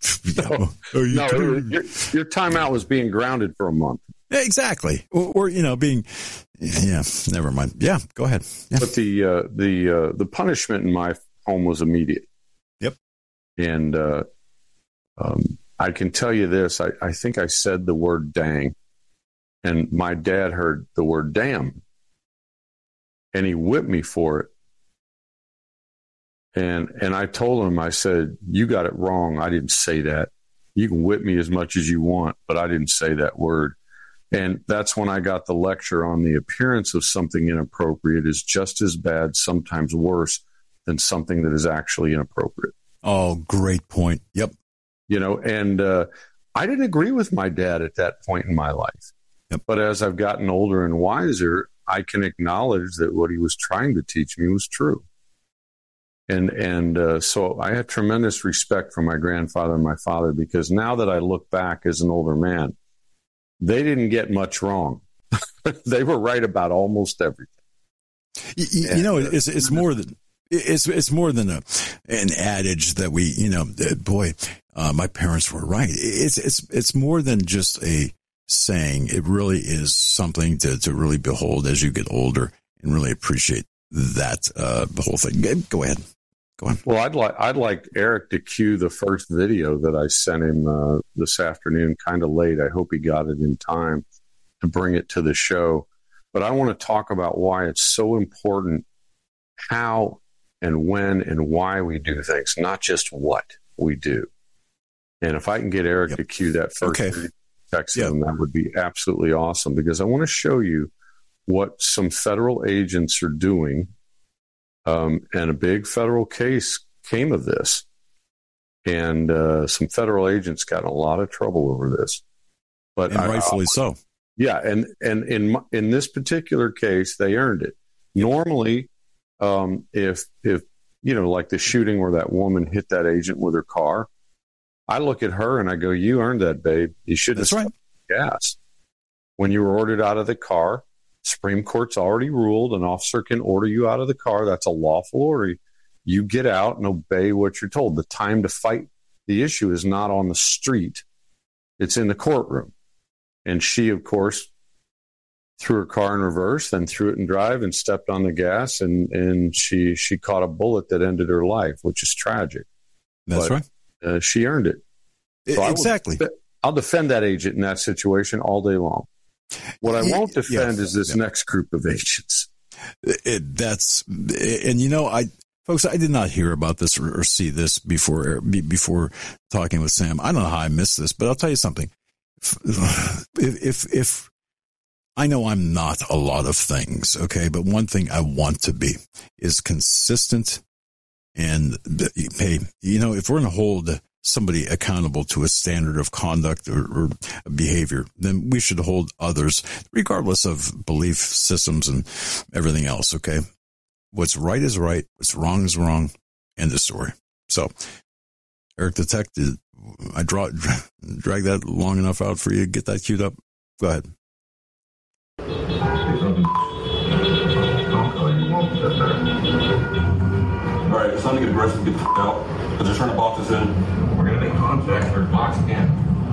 Your timeout was being grounded for a month. Exactly. Or being, never mind. Yeah, go ahead. Yeah. But the punishment in my home was immediate. Yep. And, I can tell you this, I think I said the word dang, and my dad heard the word damn, and he whipped me for it. And I told him, I said, you got it wrong. I didn't say that. You can whip me as much as you want, but I didn't say that word. And that's when I got the lecture on the appearance of something inappropriate is just as bad, sometimes worse, than something that is actually inappropriate. Oh, great point. Yep. And I didn't agree with my dad at that point in my life. Yep. But as I've gotten older and wiser, I can acknowledge that what he was trying to teach me was true. And so I have tremendous respect for my grandfather and my father, because now that I look back as an older man, they didn't get much wrong. They were right about almost everything. It's more than It's more than an adage that we, my parents were right. It's more than just a saying. It really is something to really behold as you get older and really appreciate that, the whole thing. Go ahead. Go on. Well, I'd like Eric to cue the first video that I sent him this afternoon, kind of late. I hope he got it in time to bring it to the show. But I want to talk about why it's so important how and when and why we do things, not just what we do. And if I can get Eric to cue that first text him, that would be absolutely awesome, because I want to show you what some federal agents are doing. And a big federal case came of this. And some federal agents got in a lot of trouble over this. But and rightfully so. Yeah, and in this particular case, they earned it. Normally, if like the shooting where that woman hit that agent with her car, I look at her and I go, "You earned that, babe. You should have stopped gas when you were ordered out of the car." Supreme Court's already ruled an officer can order you out of the car. That's a lawful order. You get out and obey what you're told. The time to fight the issue is not on the street. It's in the courtroom. And she, of course, threw her car in reverse, then threw it in drive and stepped on the gas. And she caught a bullet that ended her life, which is tragic. That's right. She earned it. So exactly. I'll defend that agent in that situation all day long. What I won't defend is this next group of agents. Folks, I did not hear about this or see this before talking with Sam. I don't know how I missed this, but I'll tell you something. If I know I'm not a lot of things, okay, but one thing I want to be is consistent. And hey, if we're going to hold somebody accountable to a standard of conduct or behavior, then we should hold others, regardless of belief systems and everything else, okay? What's right is right. What's wrong is wrong. End of story. So, Eric the Tech, did I drag that long enough out for you? Get that queued up? Go ahead. All right, it's time to get aggressive and get the out. Because they're trying to box us in. We're going to make contact. We're boxed in.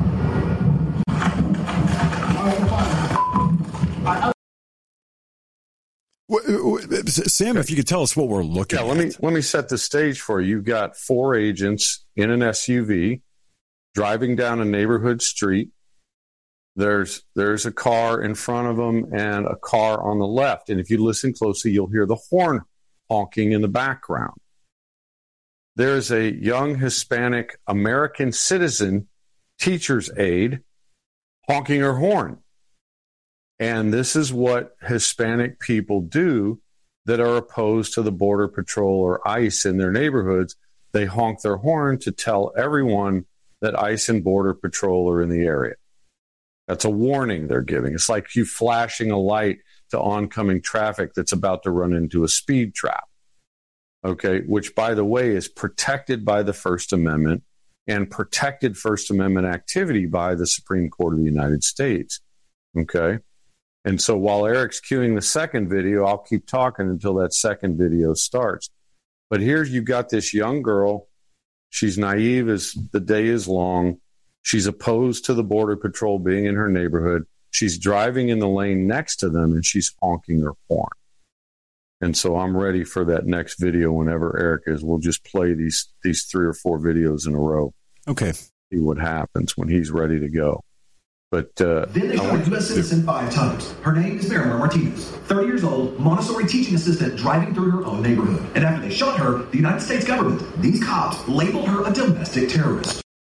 Sam, if you could tell us what we're looking at. Let me set the stage for you. You've got 4 agents in an SUV driving down a neighborhood street. There's a car in front of them and a car on the left. And if you listen closely, you'll hear the horn honking in the background. There's a young Hispanic American citizen teacher's aide honking her horn. And this is what Hispanic people do that are opposed to the Border Patrol or ICE in their neighborhoods. They honk their horn to tell everyone that ICE and Border Patrol are in the area. That's a warning they're giving. It's like you flashing a light to oncoming traffic that's about to run into a speed trap. Okay, which, by the way, is protected by the First Amendment and protected First Amendment activity by the Supreme Court of the United States. Okay, and so while Eric's cueing the second video, I'll keep talking until that second video starts. But here you've got this young girl. She's naive as the day is long. She's opposed to the Border Patrol being in her neighborhood. She's driving in the lane next to them, and she's honking her horn. And so I'm ready for that next video whenever Eric is. We'll just play these 3 or 4 videos in a row. Okay. See what happens when he's ready to go. But then they shot a U.S. citizen 5 times. Her name is Marilyn Martinez, 30 years old, Montessori teaching assistant driving through her own neighborhood. And after they shot her, the United States government, these cops, labeled her a domestic terrorist.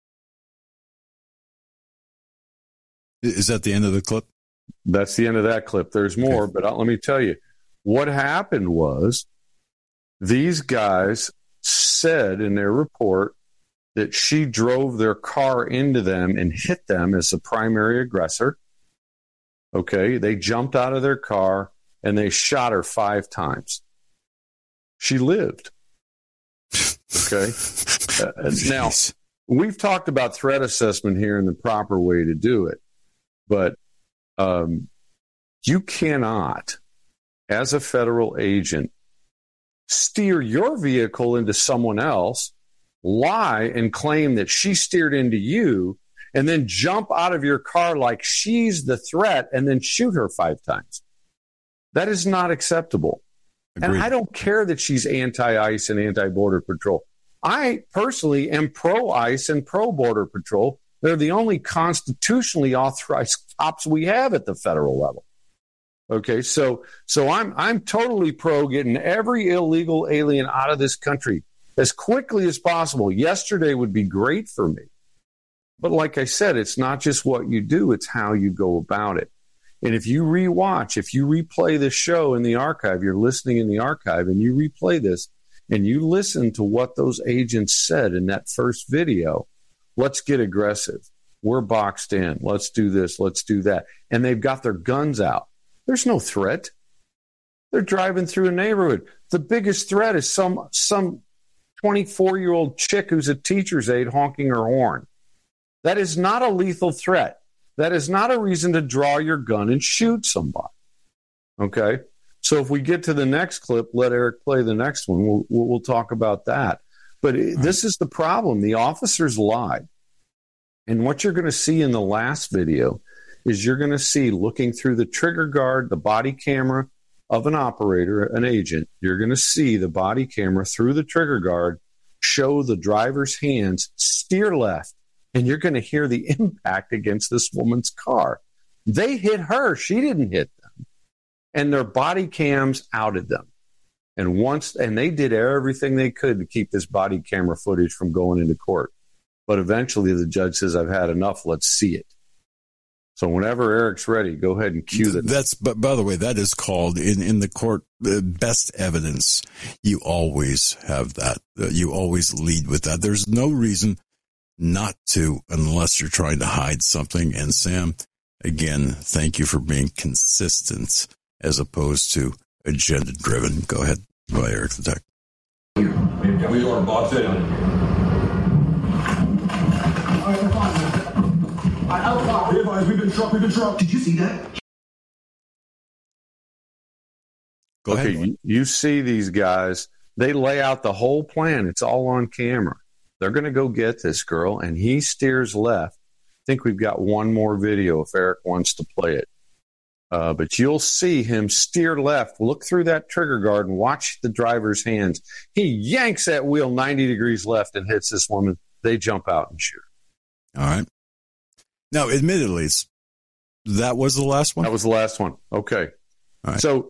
Is that the end of the clip? That's the end of that clip. There's more, okay. But let me tell you. What happened was these guys said in their report that she drove their car into them and hit them as the primary aggressor. Okay, they jumped out of their car and they shot her 5 times. She lived. Okay. Now, we've talked about threat assessment here and the proper way to do it, but you cannot, as a federal agent, steer your vehicle into someone else, lie and claim that she steered into you, and then jump out of your car like she's the threat and then shoot her 5 times. That is not acceptable. Agreed. And I don't care that she's anti-ICE and anti-Border Patrol. I personally am pro-ICE and pro-Border Patrol. They're the only constitutionally authorized cops we have at the federal level. Okay, so I'm totally pro getting every illegal alien out of this country as quickly as possible. Yesterday would be great for me. But like I said, it's not just what you do, it's how you go about it. And if you replay this show in the archive, you're listening in the archive, and you replay this, and you listen to what those agents said in that first video, let's get aggressive. We're boxed in. Let's do this. Let's do that. And they've got their guns out. There's no threat. They're driving through a neighborhood. The biggest threat is some 24-year-old chick who's a teacher's aide honking her horn. That is not a lethal threat. That is not a reason to draw your gun and shoot somebody. Okay? So if we get to the next clip, let Eric play the next one. We'll talk about that. But this is the problem. The officers lied. And what you're going to see in the last video is you're going to see, looking through the trigger guard, the body camera of an operator, an agent, you're going to see the body camera through the trigger guard show the driver's hands steer left. And you're going to hear the impact against this woman's car. They hit her. She didn't hit them. And their body cams outed them. And they did everything they could to keep this body camera footage from going into court. But eventually the judge says, I've had enough. Let's see it. So whenever Eric's ready, go ahead and cue that. But by the way, that is called in the court, best evidence. You always have that. You always lead with that. There's no reason not to, unless you're trying to hide something. And Sam, again, thank you for being consistent as opposed to agenda driven. Go ahead. By Eric the Tech. We are boxed in. All right, we're fine. Outside. Be advised, we've been trucked. Did you see that? Go ahead. Okay, you see these guys, they lay out the whole plan. It's all on camera. They're going to go get this girl, and he steers left. I think we've got one more video if Eric wants to play it. But you'll see him steer left, look through that trigger guard, and watch the driver's hands. He yanks that wheel 90 degrees left and hits this woman. They jump out and shoot her. All right. Now, admittedly, that was the last one? That was the last one. Okay. All right. So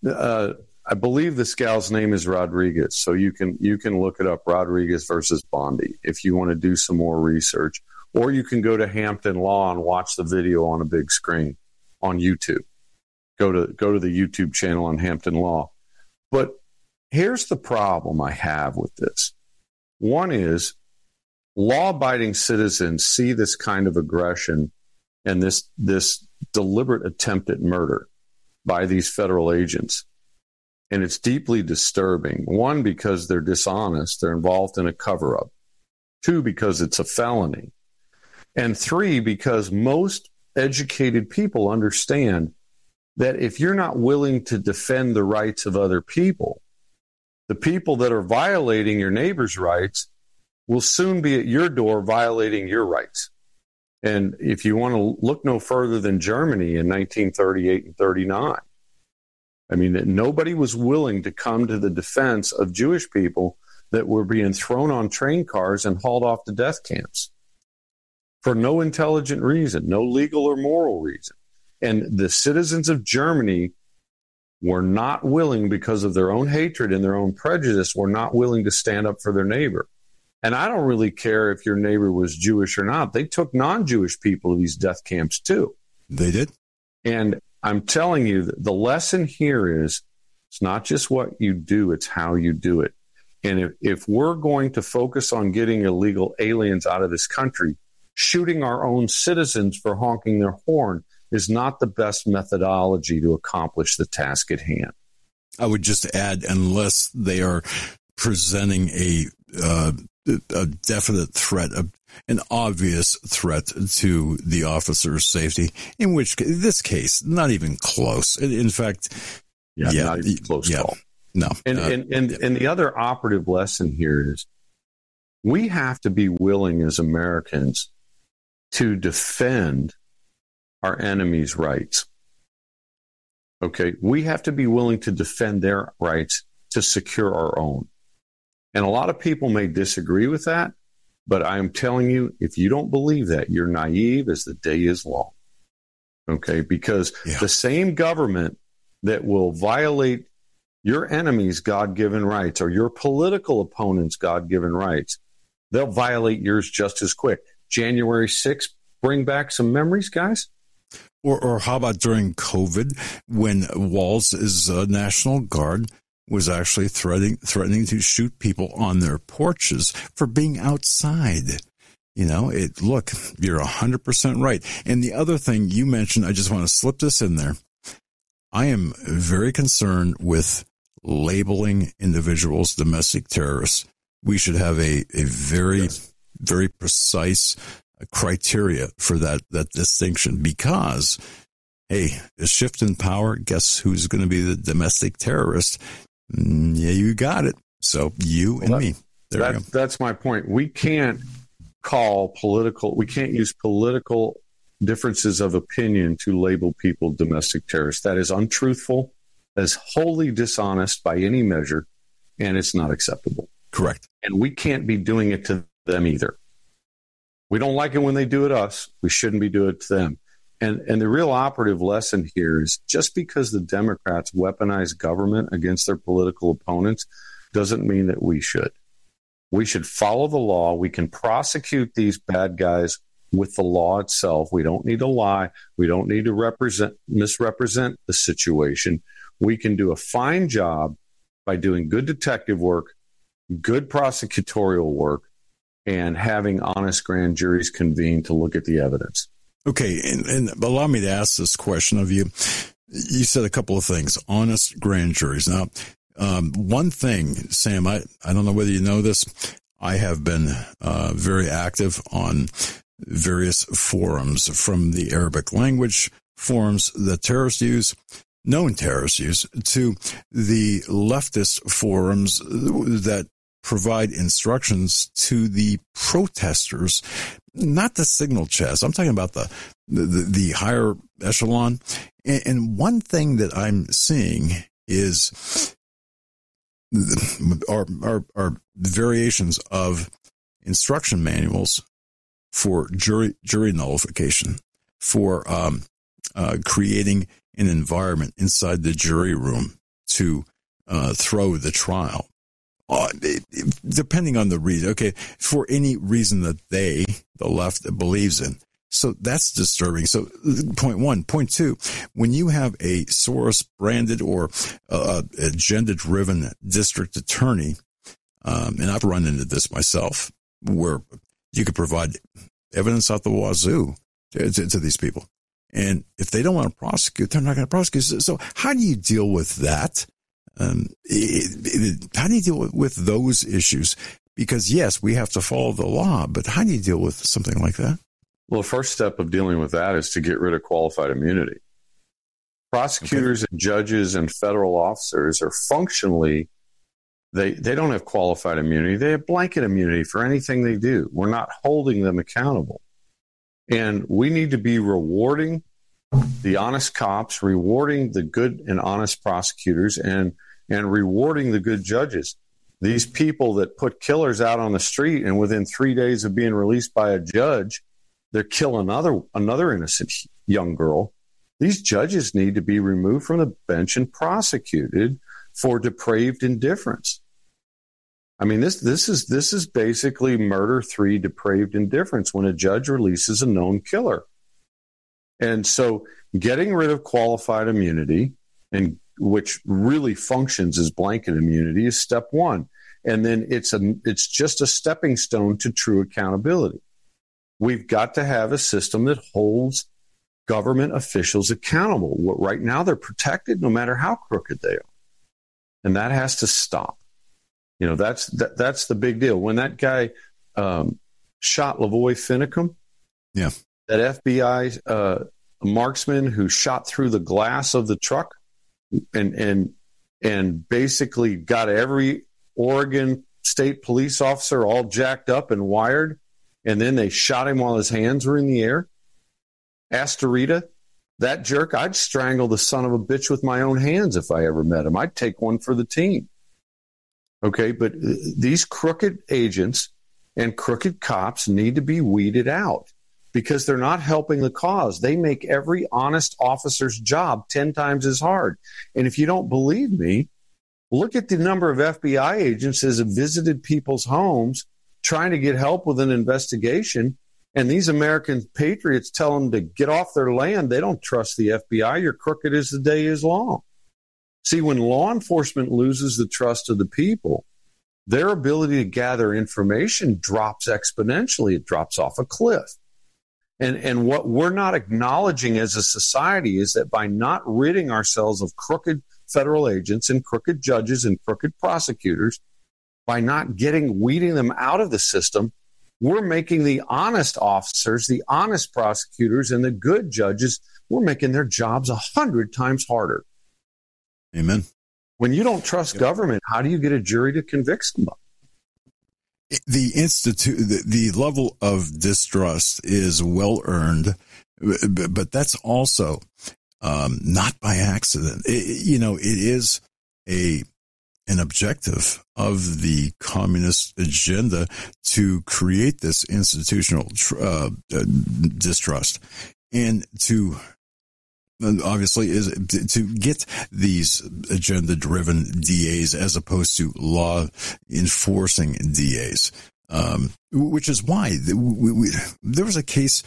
I believe this gal's name is Rodriguez. So you can look it up, Rodriguez versus Bondi, if you want to do some more research. Or you can go to Hampton Law and watch the video on a big screen on YouTube. Go to the YouTube channel on Hampton Law. But here's the problem I have with this. One is law-abiding citizens see this kind of aggression and this deliberate attempt at murder by these federal agents. And it's deeply disturbing. One, because they're dishonest. They're involved in a cover-up. Two, because it's a felony. And three, because most educated people understand that if you're not willing to defend the rights of other people, the people that are violating your neighbor's rights will soon be at your door violating your rights. And if you want to look no further than Germany in 1938 and 39, I mean, nobody was willing to come to the defense of Jewish people that were being thrown on train cars and hauled off to death camps for no intelligent reason, no legal or moral reason. And the citizens of Germany were not willing, because of their own hatred and their own prejudice, were not willing to stand up for their neighbor. And I don't really care if your neighbor was Jewish or not. They took non-Jewish people to these death camps too. They did. And I'm telling you, that the lesson here is it's not just what you do, it's how you do it. And if we're going to focus on getting illegal aliens out of this country, shooting our own citizens for honking their horn is not the best methodology to accomplish the task at hand. I would just add, unless they are presenting a definite threat, an obvious threat to the officer's safety, in this case, not even close. In fact, not even close call. No. And the other operative lesson here is we have to be willing as Americans to defend our enemies' rights. Okay, we have to be willing to defend their rights to secure our own. And a lot of people may disagree with that, but I'm telling you, if you don't believe that, you're naive as the day is long. Okay, because the same government that will violate your enemy's God-given rights or your political opponent's God-given rights, they'll violate yours just as quick. January 6th, bring back some memories, guys? Or how about during COVID when Walz's National Guard was actually threatening to shoot people on their porches for being outside? You know, look, you're 100% right. And the other thing you mentioned, I just want to slip this in there. I am very concerned with labeling individuals domestic terrorists. We should have a very, very precise criteria for that distinction, because, hey, a shift in power, guess who's going to be the domestic terrorist? Yeah, you got it. So you and me. That's my point. We can't use political differences of opinion to label people domestic terrorists. That is untruthful, that is wholly dishonest by any measure, and it's not acceptable. Correct. And we can't be doing it to them either. We don't like it when they do it to us. We shouldn't be doing it to them. And the real operative lesson here is just because the Democrats weaponize government against their political opponents doesn't mean that we should. We should follow the law. We can prosecute these bad guys with the law itself. We don't need to lie. We don't need to misrepresent the situation. We can do a fine job by doing good detective work, good prosecutorial work, and having honest grand juries convene to look at the evidence. Okay, and allow me to ask this question of you. You said a couple of things, honest grand juries. Now, one thing, Sam, I don't know whether you know this, I have been very active on various forums, from the Arabic language forums that terrorists use, known terrorists use, to the leftist forums that provide instructions to the protesters, not the signal chats. I'm talking about the higher echelon. And one thing that I'm seeing is our variations of instruction manuals for jury nullification, for creating an environment inside the jury room to throw the trial. Depending on the reason, okay, for any reason that the left believes in. So that's disturbing. So point one. Point two, when you have a Soros-branded or agenda-driven district attorney, and I've run into this myself, where you could provide evidence out the wazoo to these people. And if they don't want to prosecute, they're not going to prosecute. So how do you deal with that? How do you deal with those issues? Because, yes, we have to follow the law, but how do you deal with something like that? Well, the first step of dealing with that is to get rid of qualified immunity. Prosecutors and judges and federal officers are functionally, they don't have qualified immunity. They have blanket immunity for anything they do. We're not holding them accountable. And we need to be rewarding the honest cops, rewarding the good and honest prosecutors, and rewarding the good judges. These people that put killers out on the street, and within 3 days of being released by a judge, they're killing another innocent young girl. These judges need to be removed from the bench and prosecuted for depraved indifference. I mean, this is basically murder 3, depraved indifference, when a judge releases a known killer. And so getting rid of qualified immunity, and which really functions as blanket immunity, is step one. And then it's just a stepping stone to true accountability. We've got to have a system that holds government officials accountable. Right now, they're protected no matter how crooked they are. And that has to stop. You know, that's the big deal. When that guy shot Lavoy Finicum, that FBI marksman who shot through the glass of the truck and and basically got every Oregon state police officer all jacked up and wired, and then they shot him while his hands were in the air? Astorita, that jerk, I'd strangle the son of a bitch with my own hands if I ever met him. I'd take one for the team. Okay, but these crooked agents and crooked cops need to be weeded out because they're not helping the cause. They make every honest officer's job 10 times as hard. And if you don't believe me, look at the number of FBI agents that have visited people's homes trying to get help with an investigation. And these American patriots tell them to get off their land. They don't trust the FBI. You're crooked as the day is long. See, when law enforcement loses the trust of the people, their ability to gather information drops exponentially. It drops off a cliff. And what we're not acknowledging as a society is that by not ridding ourselves of crooked federal agents and crooked judges and crooked prosecutors, by not weeding them out of the system, we're making the honest officers, the honest prosecutors, and the good judges, we're making their jobs 100 times harder. Amen. When you don't trust government, how do you get a jury to convict somebody? The level of distrust is well earned, but that's also not by accident. It is an objective of the communist agenda to create this institutional distrust, and to obviously is to get these agenda-driven DAs as opposed to law-enforcing DAs, which is why there was a case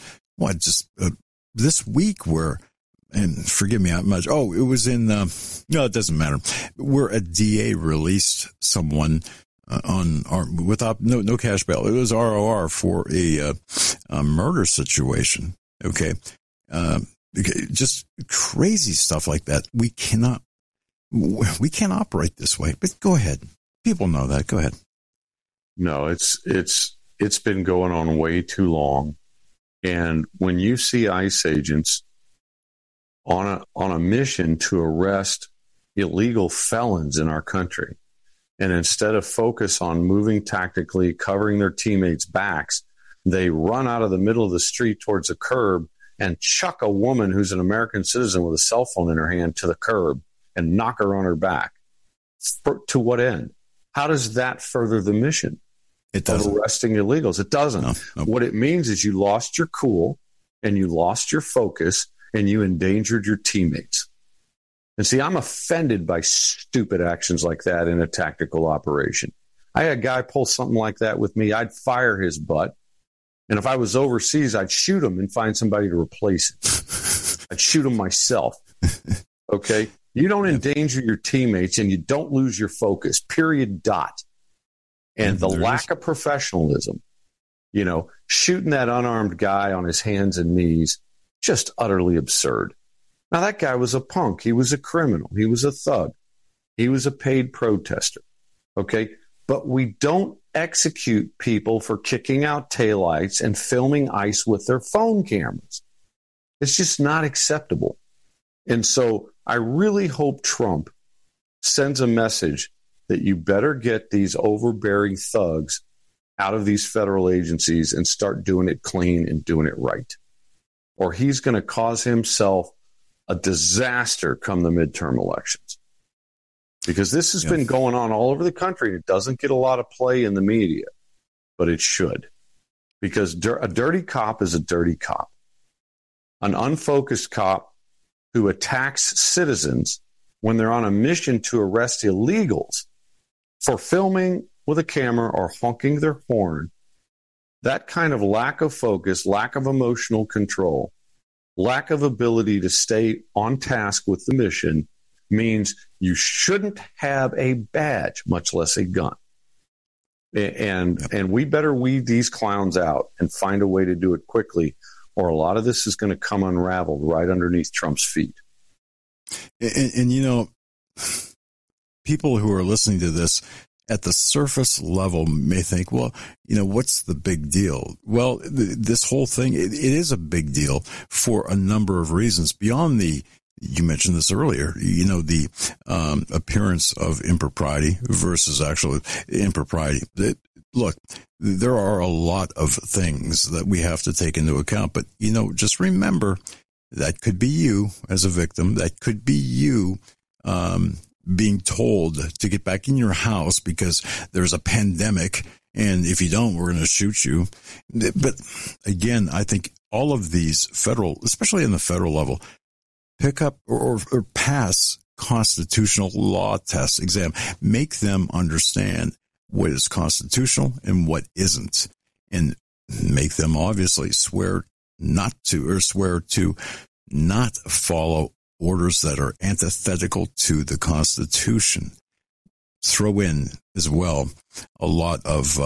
this week where, and forgive me how much. Oh, it was in, no, it doesn't matter, where a DA released someone without no cash bail. It was ROR for a murder situation. Okay. Just crazy stuff like that. We can't operate this way, but go ahead. People know that. Go ahead. No, it's been going on way too long. And when you see ICE agents on a mission to arrest illegal felons in our country, and instead of focus on moving tactically, covering their teammates' backs, they run out of the middle of the street towards a curb and chuck a woman who's an American citizen with a cell phone in her hand to the curb and knock her on her back. To what end? How does that further the mission of arresting illegals? It doesn't. No. What it means is you lost your cool and you lost your focus and you endangered your teammates. And see, I'm offended by stupid actions like that in a tactical operation. I had a guy pull something like that with me. I'd fire his butt. And if I was overseas, I'd shoot him and find somebody to replace it. I'd shoot him myself. Okay? You don't endanger your teammates and you don't lose your focus, period, dot. And the lack of professionalism, shooting that unarmed guy on his hands and knees, just utterly absurd. Now, that guy was a punk. He was a criminal. He was a thug. He was a paid protester. Okay? But we don't execute people for kicking out taillights and filming ICE with their phone cameras. It's just not acceptable. And so I really hope Trump sends a message that you better get these overbearing thugs out of these federal agencies and start doing it clean and doing it right. Or he's going to cause himself a disaster come the midterm elections. Because this has been going on all over the country. It doesn't get a lot of play in the media, but it should. Because a dirty cop is a dirty cop. An unfocused cop who attacks citizens when they're on a mission to arrest illegals for filming with a camera or honking their horn, that kind of lack of focus, lack of emotional control, lack of ability to stay on task with the mission means you shouldn't have a badge, much less a gun. And we better weed these clowns out and find a way to do it quickly, or a lot of this is going to come unraveled right underneath Trump's feet. And people who are listening to this at the surface level may think, well, what's the big deal? Well, this whole thing, it is a big deal for a number of reasons beyond the you mentioned this earlier, the appearance of impropriety versus actual impropriety. Look, there are a lot of things that we have to take into account, but, just remember that could be you as a victim. That could be you being told to get back in your house because there's a pandemic, and if you don't, we're going to shoot you. But again, I think all of these federal, especially in the federal level, pick up or pass constitutional law test exam, make them understand what is constitutional and what isn't, and make them obviously swear to not follow orders that are antithetical to the Constitution. Throw in as well a lot of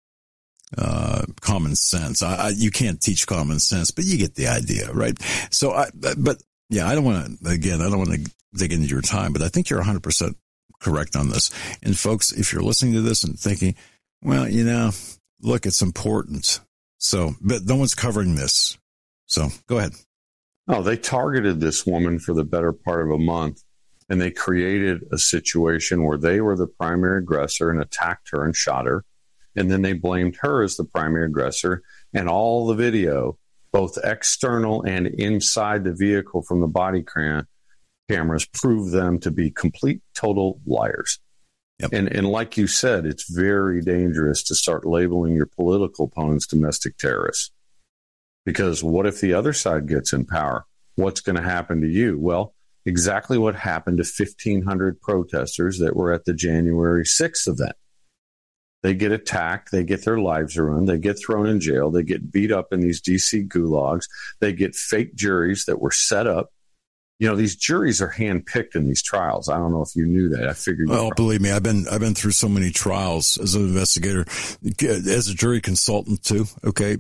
common sense. You can't teach common sense, but you get the idea, right? So, I don't want to dig into your time, but I think you're 100% correct on this. And folks, if you're listening to this and thinking, well, look, it's important. So, but no one's covering this. So go ahead. Oh, they targeted this woman for the better part of a month, and they created a situation where they were the primary aggressor and attacked her and shot her. And then they blamed her as the primary aggressor, and all the video, both external and inside the vehicle from the body cameras, prove them to be complete, total liars. Yep. And like you said, it's very dangerous to start labeling your political opponents domestic terrorists. Because what if the other side gets in power? What's going to happen to you? Well, exactly what happened to 1,500 protesters that were at the January 6th event. They get attacked. They get their lives ruined. They get thrown in jail. They get beat up in these D.C. gulags. They get fake juries that were set up. These juries are handpicked in these trials. I don't know if you knew that. I figured. Well, believe me, I've been through so many trials as an investigator, as a jury consultant too. Okay,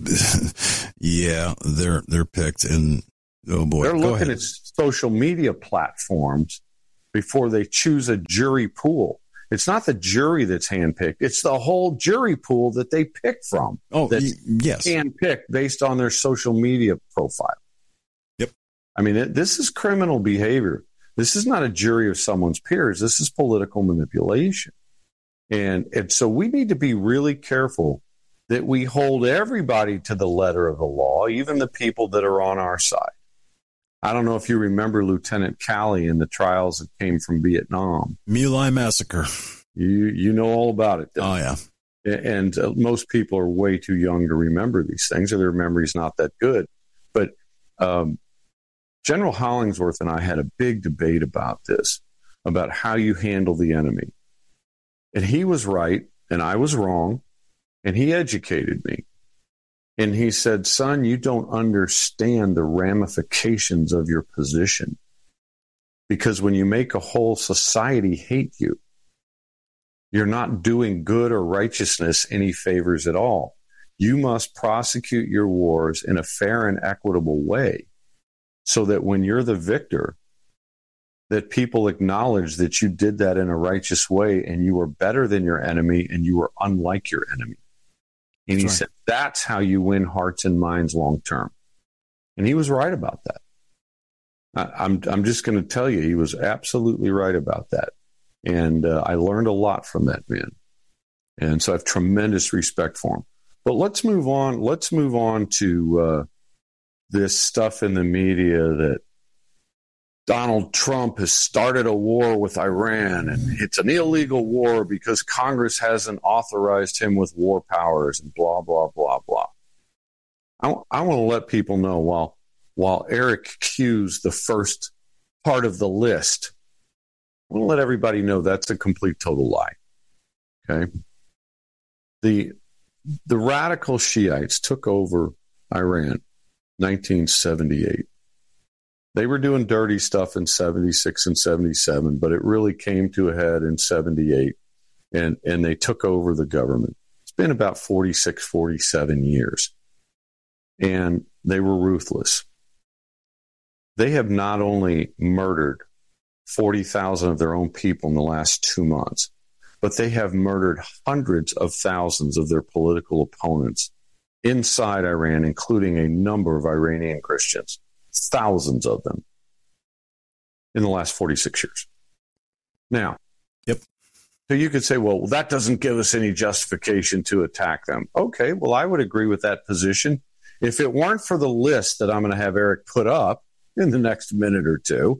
yeah, they're picked, and oh boy, they're looking at social media platforms before they choose a jury pool. It's not the jury that's handpicked; it's the whole jury pool that they pick from. Oh, that's yes, handpicked based on their social media profile. I mean, this is criminal behavior. This is not a jury of someone's peers. This is political manipulation. And so we need to be really careful that we hold everybody to the letter of the law, even the people that are on our side. I don't know if you remember Lieutenant Calley and the trials that came from Vietnam. My Lai massacre. You know all about it. Oh, yeah. And most people are way too young to remember these things, or their memory's not that good. But General Hollingsworth and I had a big debate about this, about how you handle the enemy. And he was right, and I was wrong, and he educated me. And he said, son, you don't understand the ramifications of your position. Because when you make a whole society hate you, you're not doing good or righteousness any favors at all. You must prosecute your wars in a fair and equitable way, so that when you're the victor, that people acknowledge that you did that in a righteous way and you were better than your enemy and you were unlike your enemy. And he said, that's how you win hearts and minds long term. And he was right about that. I'm just going to tell you, he was absolutely right about that. And I learned a lot from that man. And so I have tremendous respect for him. But let's move on. Let's move on to this stuff in the media that Donald Trump has started a war with Iran, and it's an illegal war because Congress hasn't authorized him with war powers, and blah, blah, blah, blah. I want to let people know, while Eric cues the first part of the list, I want to let everybody know that's a complete, total lie. Okay? The radical Shiites took over Iran 1978. They were doing dirty stuff in 76 and 77, but it really came to a head in 78, and they took over the government. It's been about 46, 47 years, and they were ruthless. They have not only murdered 40,000 of their own people in the last 2 months, but they have murdered hundreds of thousands of their political opponents inside Iran, including a number of Iranian Christians, thousands of them. in the last 46 years. Now, Yep. So you could say, well, that doesn't give us any justification to attack them. Okay, well, I would agree with that position. If it weren't for the list that I'm going to have Eric put up in the next minute or two,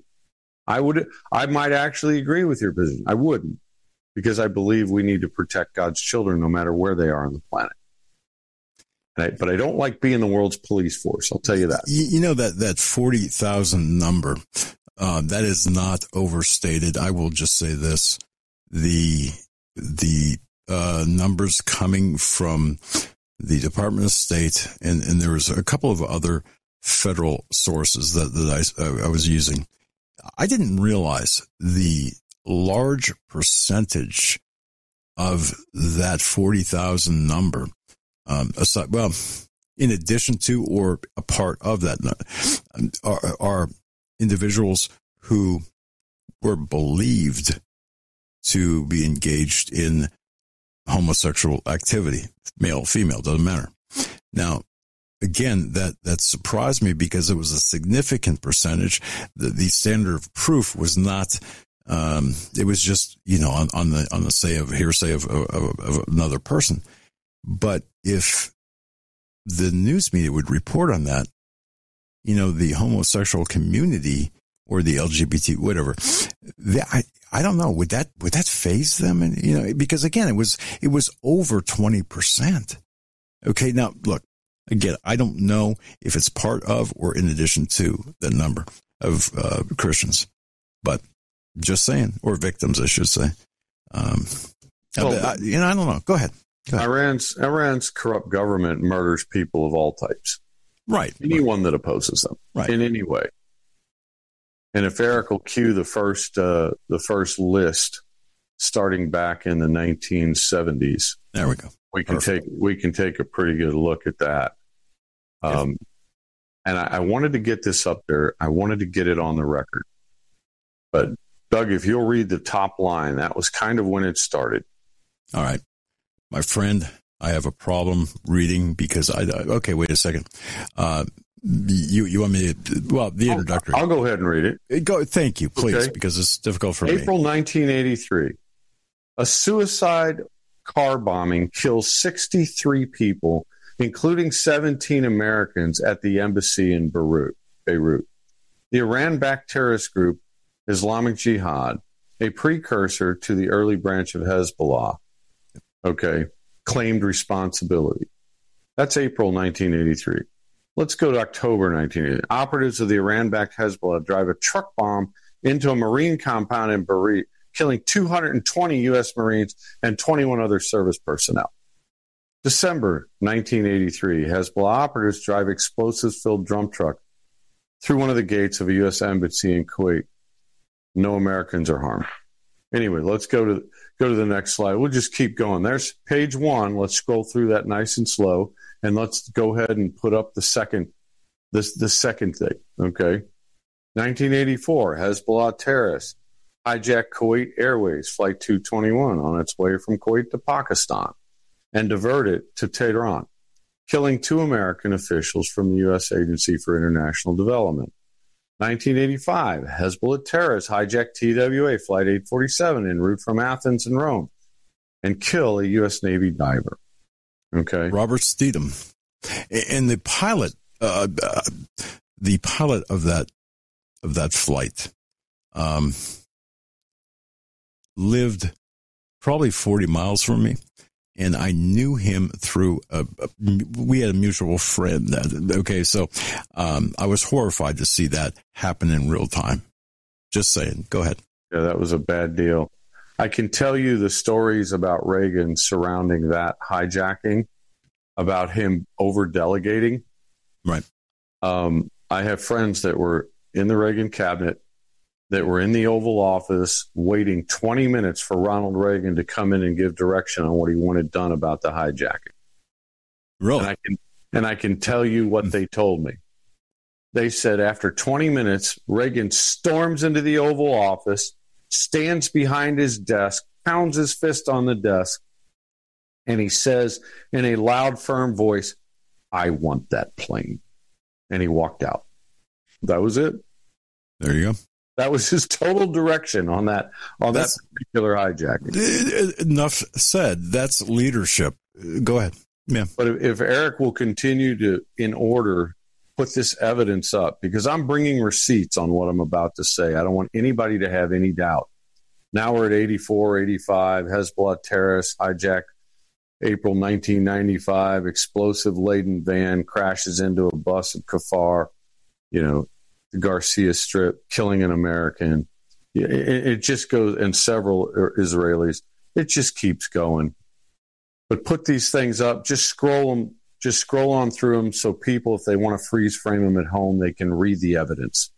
I might actually agree with your position. I wouldn't, because I believe we need to protect God's children no matter where they are on the planet. But I don't like being the world's police force. I'll tell you that. You know, that 40,000 number, that is not overstated. I will just say this. The numbers coming from the Department of State, and there was a couple of other federal sources that I was using. I didn't realize the large percentage of that 40,000 number, aside, well, in addition to or a part of that, are individuals who were believed to be engaged in homosexual activity, male, female, doesn't matter. Now, again, that surprised me because it was a significant percentage. The standard of proof was not, it was just, on the hearsay of another person. But if the news media would report on that, the homosexual community or the LGBT, whatever, I don't know. Would that faze them? And, because again, it was over 20%. Okay. Now look, again, I don't know if it's part of or in addition to the number of Christians, but just saying, or victims, I should say. I don't know. Go ahead. Iran's corrupt government murders people of all types. Right. Anyone that opposes them, right, in any way. And if Eric will cue the first list, starting back in the 1970s, there we go. We can take a pretty good look at that. And I wanted to get this up there. I wanted to get it on the record. But Doug, if you'll read the top line, that was kind of when it started. All right, my friend, I have a problem reading because okay, wait a second. You want me to, the introductory. I'll go ahead and read it. Go. Thank you, please, okay. Because it's difficult for me. April 1983. A suicide car bombing kills 63 people, including 17 Americans at the embassy in Beirut. The Iran-backed terrorist group Islamic Jihad, a precursor to the early branch of Hezbollah, claimed responsibility. That's April 1983. Let's go to October 1980. Operatives of the Iran-backed Hezbollah drive a truck bomb into a Marine compound in Beirut, killing 220 U.S. Marines and 21 other service personnel. December 1983, Hezbollah operatives drive explosives-filled drum truck through one of the gates of a U.S. embassy in Kuwait. No Americans are harmed. Anyway, let's go to the next slide. We'll just keep going. There's page 1. Let's scroll through that nice and slow. And let's go ahead and put up the second thing, okay? 1984, Hezbollah terrorists hijacked Kuwait Airways Flight 221 on its way from Kuwait to Pakistan and diverted to Tehran, killing 2 American officials from the U.S. Agency for International Development. 1985, Hezbollah terrorists hijacked TWA Flight 847 en route from Athens and Rome and kill a U.S. Navy diver. Okay, Robert Steedham, and the pilot of that flight, lived probably 40 miles from me, and I knew him through we had a mutual friend. Okay, so I was horrified to see that happen in real time. Just saying. Go ahead. Yeah, that was a bad deal. I can tell you the stories about Reagan surrounding that hijacking, about him over-delegating. Right. I have friends that were in the Reagan cabinet, that were in the Oval Office waiting 20 minutes for Ronald Reagan to come in and give direction on what he wanted done about the hijacking. Really? And I can tell you what they told me. They said after 20 minutes, Reagan storms into the Oval Office, stands behind his desk, pounds his fist on the desk, and he says in a loud, firm voice, "I want that plane." And he walked out. That was it. There you go. That was his total direction on that particular hijacking. Enough said. That's leadership. Go ahead. Yeah. But if Eric will continue to, in order, put this evidence up, because I'm bringing receipts on what I'm about to say. I don't want anybody to have any doubt. Now we're at 84, 85, Hezbollah terrorists hijack April 1995, explosive-laden van crashes into a bus at Kfar, the Garcia Strip, killing an American. It just goes, and several Israelis. It just keeps going. But put these things up, just scroll on through them so people, if they want to freeze frame them at home, they can read the evidence.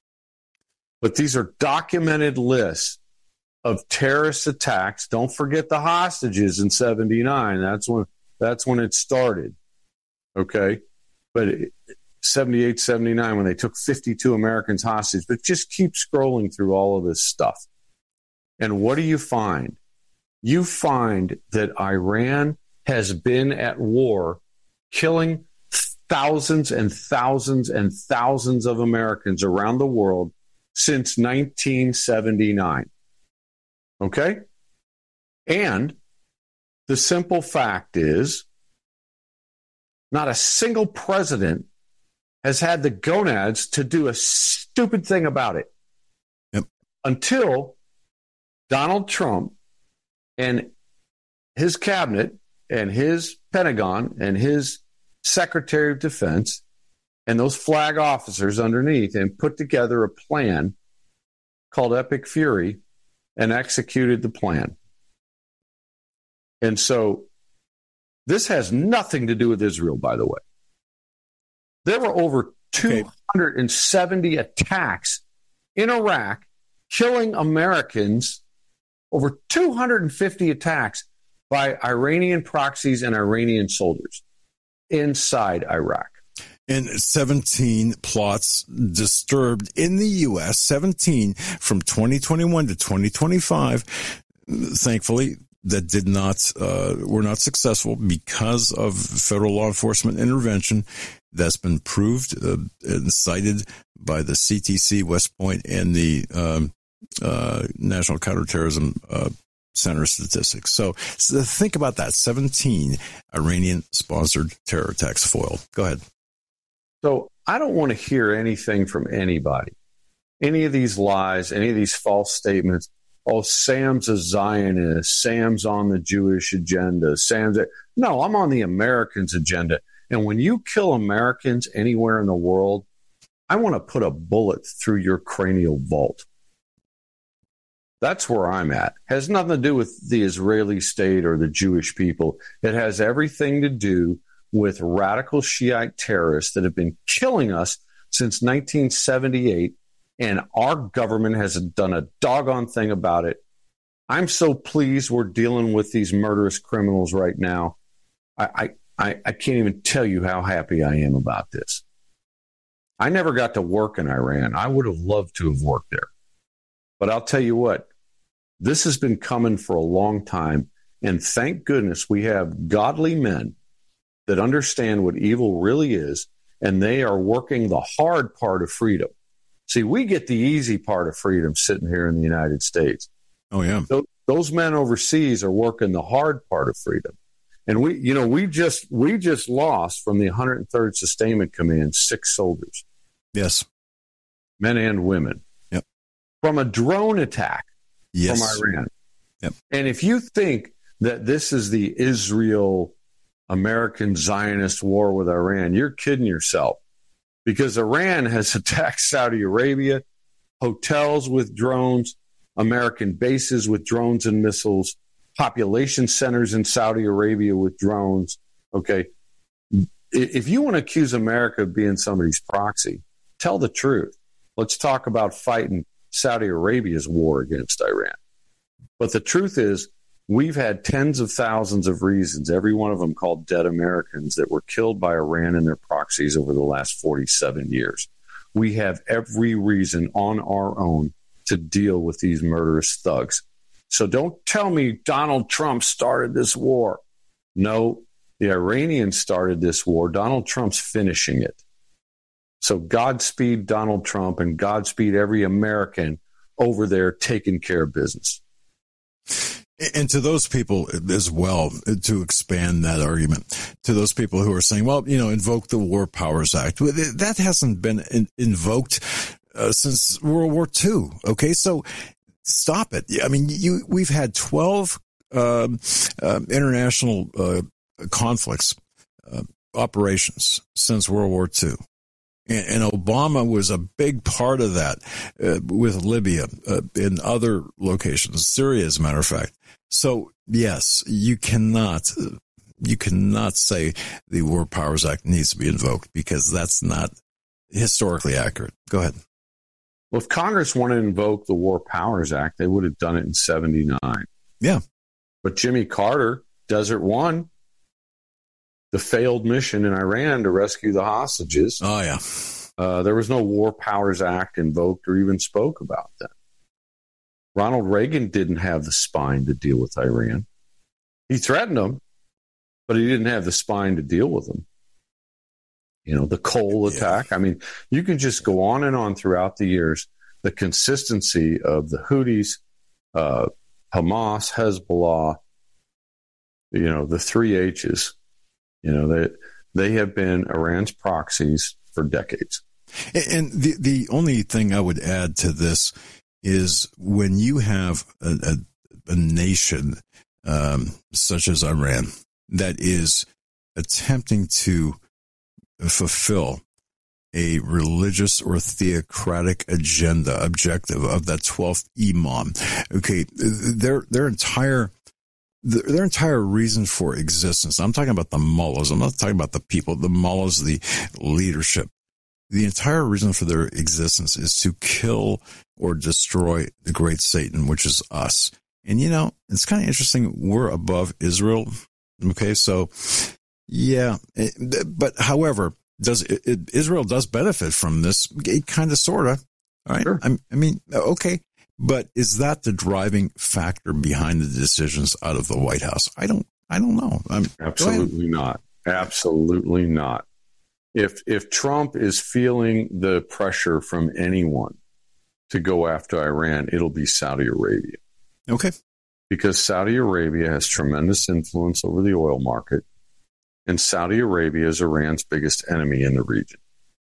But these are documented lists of terrorist attacks. Don't forget the hostages in 79. That's when it started. Okay? But 78, 79, when they took 52 Americans hostage. But just keep scrolling through all of this stuff. And what do you find? You find that Iran has been at war, killing thousands and thousands and thousands of Americans around the world since 1979. Okay? And the simple fact is, not a single president has had the gonads to do a stupid thing about it. Yep. Until Donald Trump and his cabinet and his Pentagon and his Secretary of Defense and those flag officers underneath and put together a plan called Epic Fury and executed the plan. And so this has nothing to do with Israel, by the way. There were over 270 attacks in Iraq, killing Americans, over 250 attacks by Iranian proxies and Iranian soldiers inside Iraq. And 17 plots disturbed in the U.S., 17 from 2021 to 2025. Thankfully, that were not successful because of federal law enforcement intervention. That's been proved and cited by the CTC, West Point, and the National Counterterrorism Center statistics. So think about that. 17 Iranian-sponsored terror attacks foiled. Go ahead. So I don't want to hear anything from anybody. Any of these lies, any of these false statements. Oh, Sam's a Zionist. Sam's on the Jewish agenda. No, I'm on the Americans' agenda. And when you kill Americans anywhere in the world, I want to put a bullet through your cranial vault. That's where I'm at. It has nothing to do with the Israeli state or the Jewish people. It has everything to do with radical Shiite terrorists that have been killing us since 1978, and our government hasn't done a doggone thing about it. I'm so pleased we're dealing with these murderous criminals right now. I can't even tell you how happy I am about this. I never got to work in Iran. I would have loved to have worked there. But I'll tell you what, this has been coming for a long time, and thank goodness we have godly men that understand what evil really is, and they are working the hard part of freedom. See, we get the easy part of freedom sitting here in the United States. Oh, yeah. Those men overseas are working the hard part of freedom. And we just lost from the 103rd Sustainment Command 6 soldiers. Yes. Men and women. Yep. From a drone attack from Iran. Yep. And if you think that this is the Israel-American Zionist war with Iran, you're kidding yourself. Because Iran has attacked Saudi Arabia, hotels with drones, American bases with drones and missiles, population centers in Saudi Arabia with drones. Okay. If you want to accuse America of being somebody's proxy, tell the truth. Let's talk about fighting Saudi Arabia's war against Iran. But the truth is, we've had tens of thousands of reasons, every one of them called dead Americans, that were killed by Iran and their proxies over the last 47 years. We have every reason on our own to deal with these murderous thugs. So don't tell me Donald Trump started this war. No, the Iranians started this war. Donald Trump's finishing it. So Godspeed Donald Trump and Godspeed every American over there taking care of business. And to those people as well, to expand that argument, to those people who are saying, well, invoke the War Powers Act. That hasn't been invoked since World War II. Okay, so stop it. I mean, we've had 12 international conflicts, operations since World War II. And Obama was a big part of that with Libya and other locations, Syria, as a matter of fact. So, yes, you cannot say the War Powers Act needs to be invoked because that's not historically accurate. Go ahead. Well, if Congress wanted to invoke the War Powers Act, they would have done it in 79. Yeah. But Jimmy Carter, Desert One, the failed mission in Iran to rescue the hostages. Oh, yeah. There was no War Powers Act invoked or even spoke about that. Ronald Reagan didn't have the spine to deal with Iran. He threatened them, but he didn't have the spine to deal with them. The Cole attack. I mean, you can just go on and on throughout the years. The consistency of the Houthis, Hamas, Hezbollah, the three H's. They have been Iran's proxies for decades. And the only thing I would add to this is when you have a nation such as Iran that is attempting to fulfill a religious or theocratic objective of that 12th Imam. Okay, their entire reason for existence. I'm talking about the mullahs. I'm not talking about the people, the mullahs, the leadership. The entire reason for their existence is to kill or destroy the great Satan, which is us. And, it's kind of interesting. We're above Israel. Okay, so, yeah. But, however, Israel does benefit from this, kind of, sort of. All right? Sure. I mean, okay. But is that the driving factor behind the decisions out of the White House? I don't know. Absolutely not. Absolutely not. If Trump is feeling the pressure from anyone to go after Iran, it'll be Saudi Arabia. Okay. Because Saudi Arabia has tremendous influence over the oil market, and Saudi Arabia is Iran's biggest enemy in the region.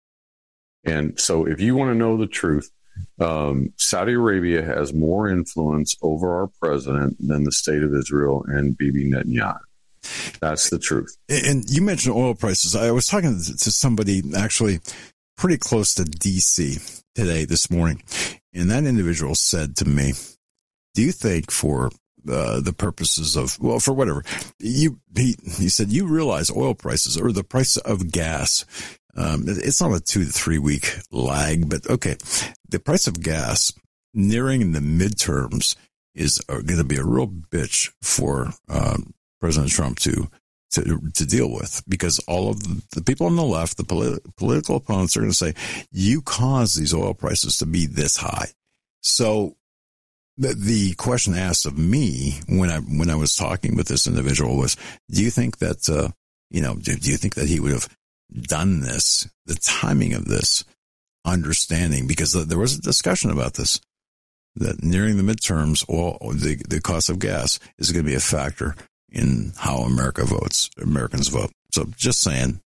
And so if you want to know the truth, Saudi Arabia has more influence over our president than the state of Israel and Bibi Netanyahu. That's the truth. And you mentioned oil prices. I was talking to somebody actually pretty close to D.C. this morning, and that individual said to me, do you think for the purposes of, well, for whatever, he said, you realize oil prices or the price of gas, it's not a 2 to 3 week lag, but okay, the price of gas nearing the midterms is going to be a real bitch for President Trump to deal with, because all of the people on the left, the political opponents, are going to say, you caused these oil prices to be this high. So the question asked of me when I was talking with this individual was, do you think that, do you think that he would have done this, the timing of this, understanding, because there was a discussion about this, that nearing the midterms, the cost of gas is going to be a factor in how Americans vote. So just saying,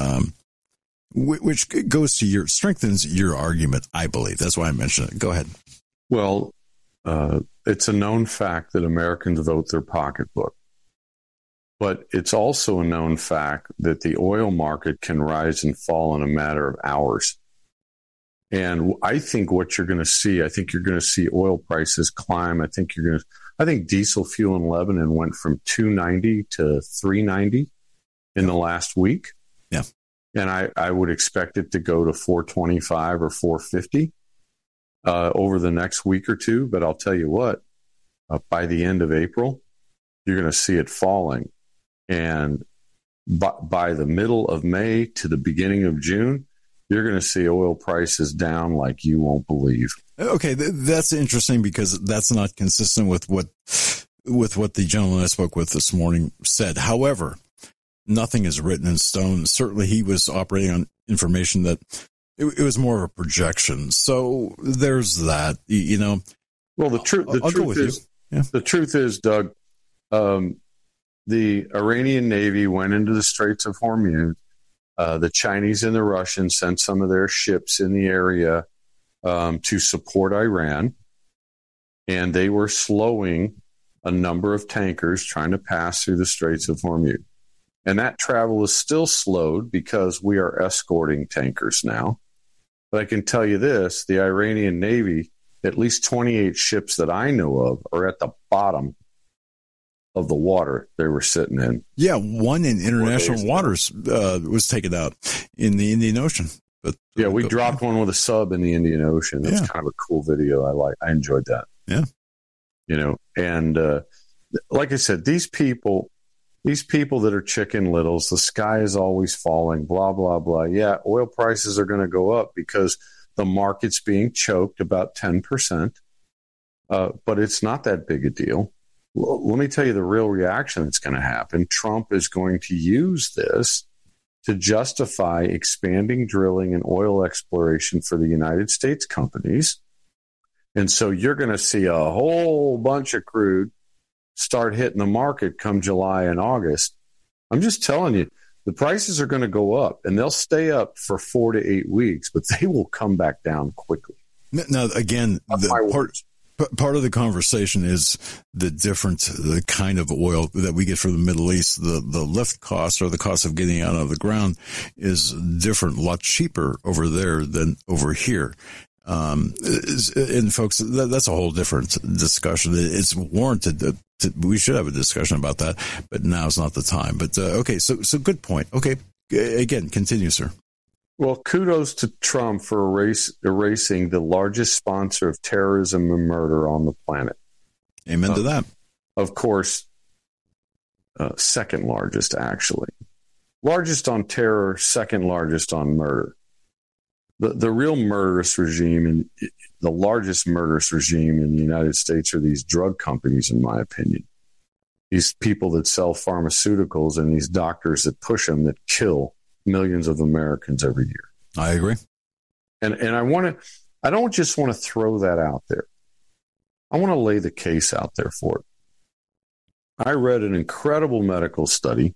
which goes to strengthens your argument, I believe. That's why I mentioned it. Go ahead. Well, it's a known fact that Americans vote their pocketbook. But it's also a known fact that the oil market can rise and fall in a matter of hours. And I think what you're going to see, you're going to see oil prices climb. I think diesel fuel in Lebanon went from $2.90 to $3.90 in the last week. Yeah. And I would expect it to go to $4.25 or $4.50 over the next week or two. But I'll tell you what, by the end of April, you're going to see it falling. And by the middle of May to the beginning of June, you're going to see oil prices down like you won't believe. Okay, that's interesting, because that's not consistent with what the gentleman I spoke with this morning said. However, nothing is written in stone. Certainly, he was operating on information that It was more of a projection. So there's that, you know. Well, the truth is, Doug, the Iranian Navy went into the Straits of Hormuz. The Chinese and the Russians sent some of their ships in the area to support Iran, and they were slowing a number of tankers trying to pass through the Straits of Hormuz. And that travel is still slowed because we are escorting tankers now. But I can tell you this, the Iranian Navy, at least 28 ships that I know of, are at the bottom of the water they were sitting in. Yeah, one in international waters was taken out in the Indian Ocean. But yeah, we dropped one with a sub in the Indian Ocean. That's kind of a cool video. I enjoyed that. Yeah. You know, and like I said, these people that are Chicken Littles, the sky is always falling, blah, blah, blah. Yeah, oil prices are going to go up because the market's being choked about 10%. But it's not that big a deal. Let me tell you the real reaction that's going to happen. Trump is going to use this to justify expanding drilling and oil exploration for the United States companies. And so you're going to see a whole bunch of crude start hitting the market come July and August. I'm just telling you, the prices are going to go up, and they'll stay up for 4 to 8 weeks, but they will come back down quickly. Now, again, part of the conversation is the kind of oil that we get from the Middle East. The lift cost, or the cost of getting out of the ground, is different, a lot cheaper over there than over here. And folks, that's a whole different discussion. It's warranted that we should have a discussion about that, but now's not the time. But okay, so good point. Okay, again, continue, sir. Well, kudos to Trump for erasing the largest sponsor of terrorism and murder on the planet. Amen to that. Of course, second largest, actually. Largest on terror, second largest on murder. The real murderous regime, and the largest murderous regime in the United States, are these drug companies, in my opinion. These people that sell pharmaceuticals and these doctors that push them, that kill millions of Americans every year. I agree. And I don't just want to throw that out there. I want to lay the case out there for it. I read an incredible medical study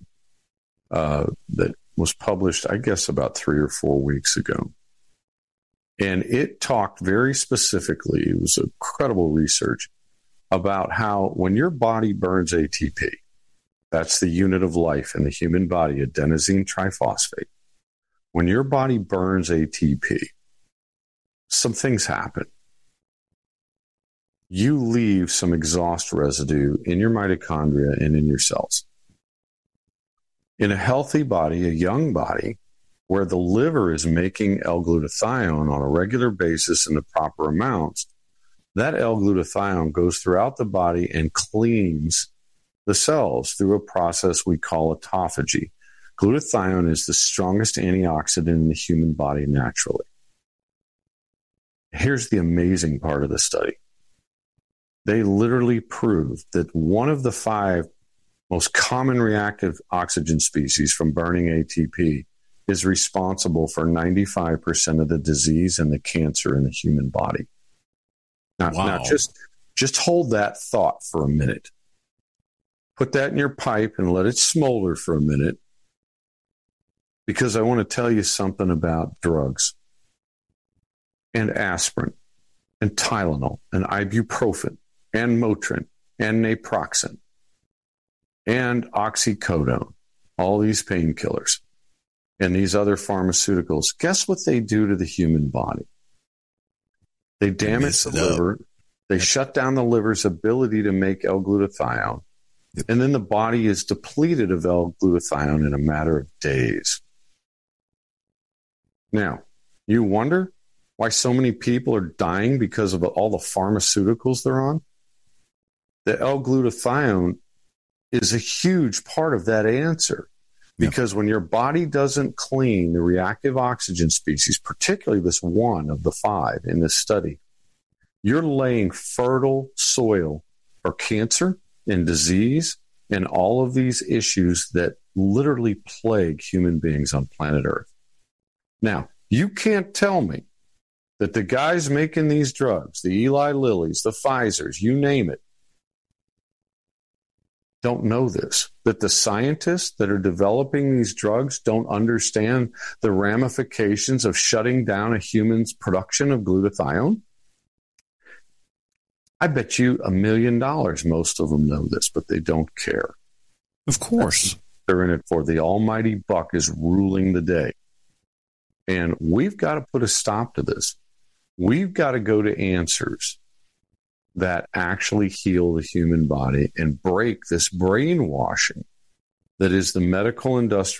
that was published, I guess, about 3 or 4 weeks ago. And it talked very specifically, it was incredible research, about how when your body burns ATP, that's the unit of life in the human body, adenosine triphosphate. When your body burns ATP, some things happen. You leave some exhaust residue in your mitochondria and in your cells. In a healthy body, a young body, where the liver is making L-glutathione on a regular basis in the proper amounts, that L-glutathione goes throughout the body and cleans the cells through a process we call autophagy. Glutathione is the strongest antioxidant in the human body naturally. Here's the amazing part of the study. They literally proved that one of the 5 most common reactive oxygen species from burning ATP is responsible for 95% of the disease and the cancer in the human body. Now just hold that thought for a minute. Put that in your pipe and let it smolder for a minute, because I want to tell you something about drugs and aspirin and Tylenol and ibuprofen and Motrin and naproxen and oxycodone, all these painkillers and these other pharmaceuticals. Guess what they do to the human body? They damage the liver. They shut down the liver's ability to make L-glutathione. Yep. And then the body is depleted of L-glutathione in a matter of days. Now, you wonder why so many people are dying because of all the pharmaceuticals they're on? The L-glutathione is a huge part of that answer. Because when your body doesn't clean the reactive oxygen species, particularly this one of the 5 in this study, you're laying fertile soil for cancer and disease and all of these issues that literally plague human beings on planet Earth. Now, You can't tell me that the guys making these drugs, the Eli Lillys, the Pfizers, you name it, don't know this, that the scientists that are developing these drugs don't understand the ramifications of shutting down a human's production of glutathione? I bet you $1 million most of them know this, but they don't care. Of course. They're in it for the almighty buck is ruling the day. And we've got to put a stop to this. We've got to go to answers that actually heal the human body and break this brainwashing that is the medical industry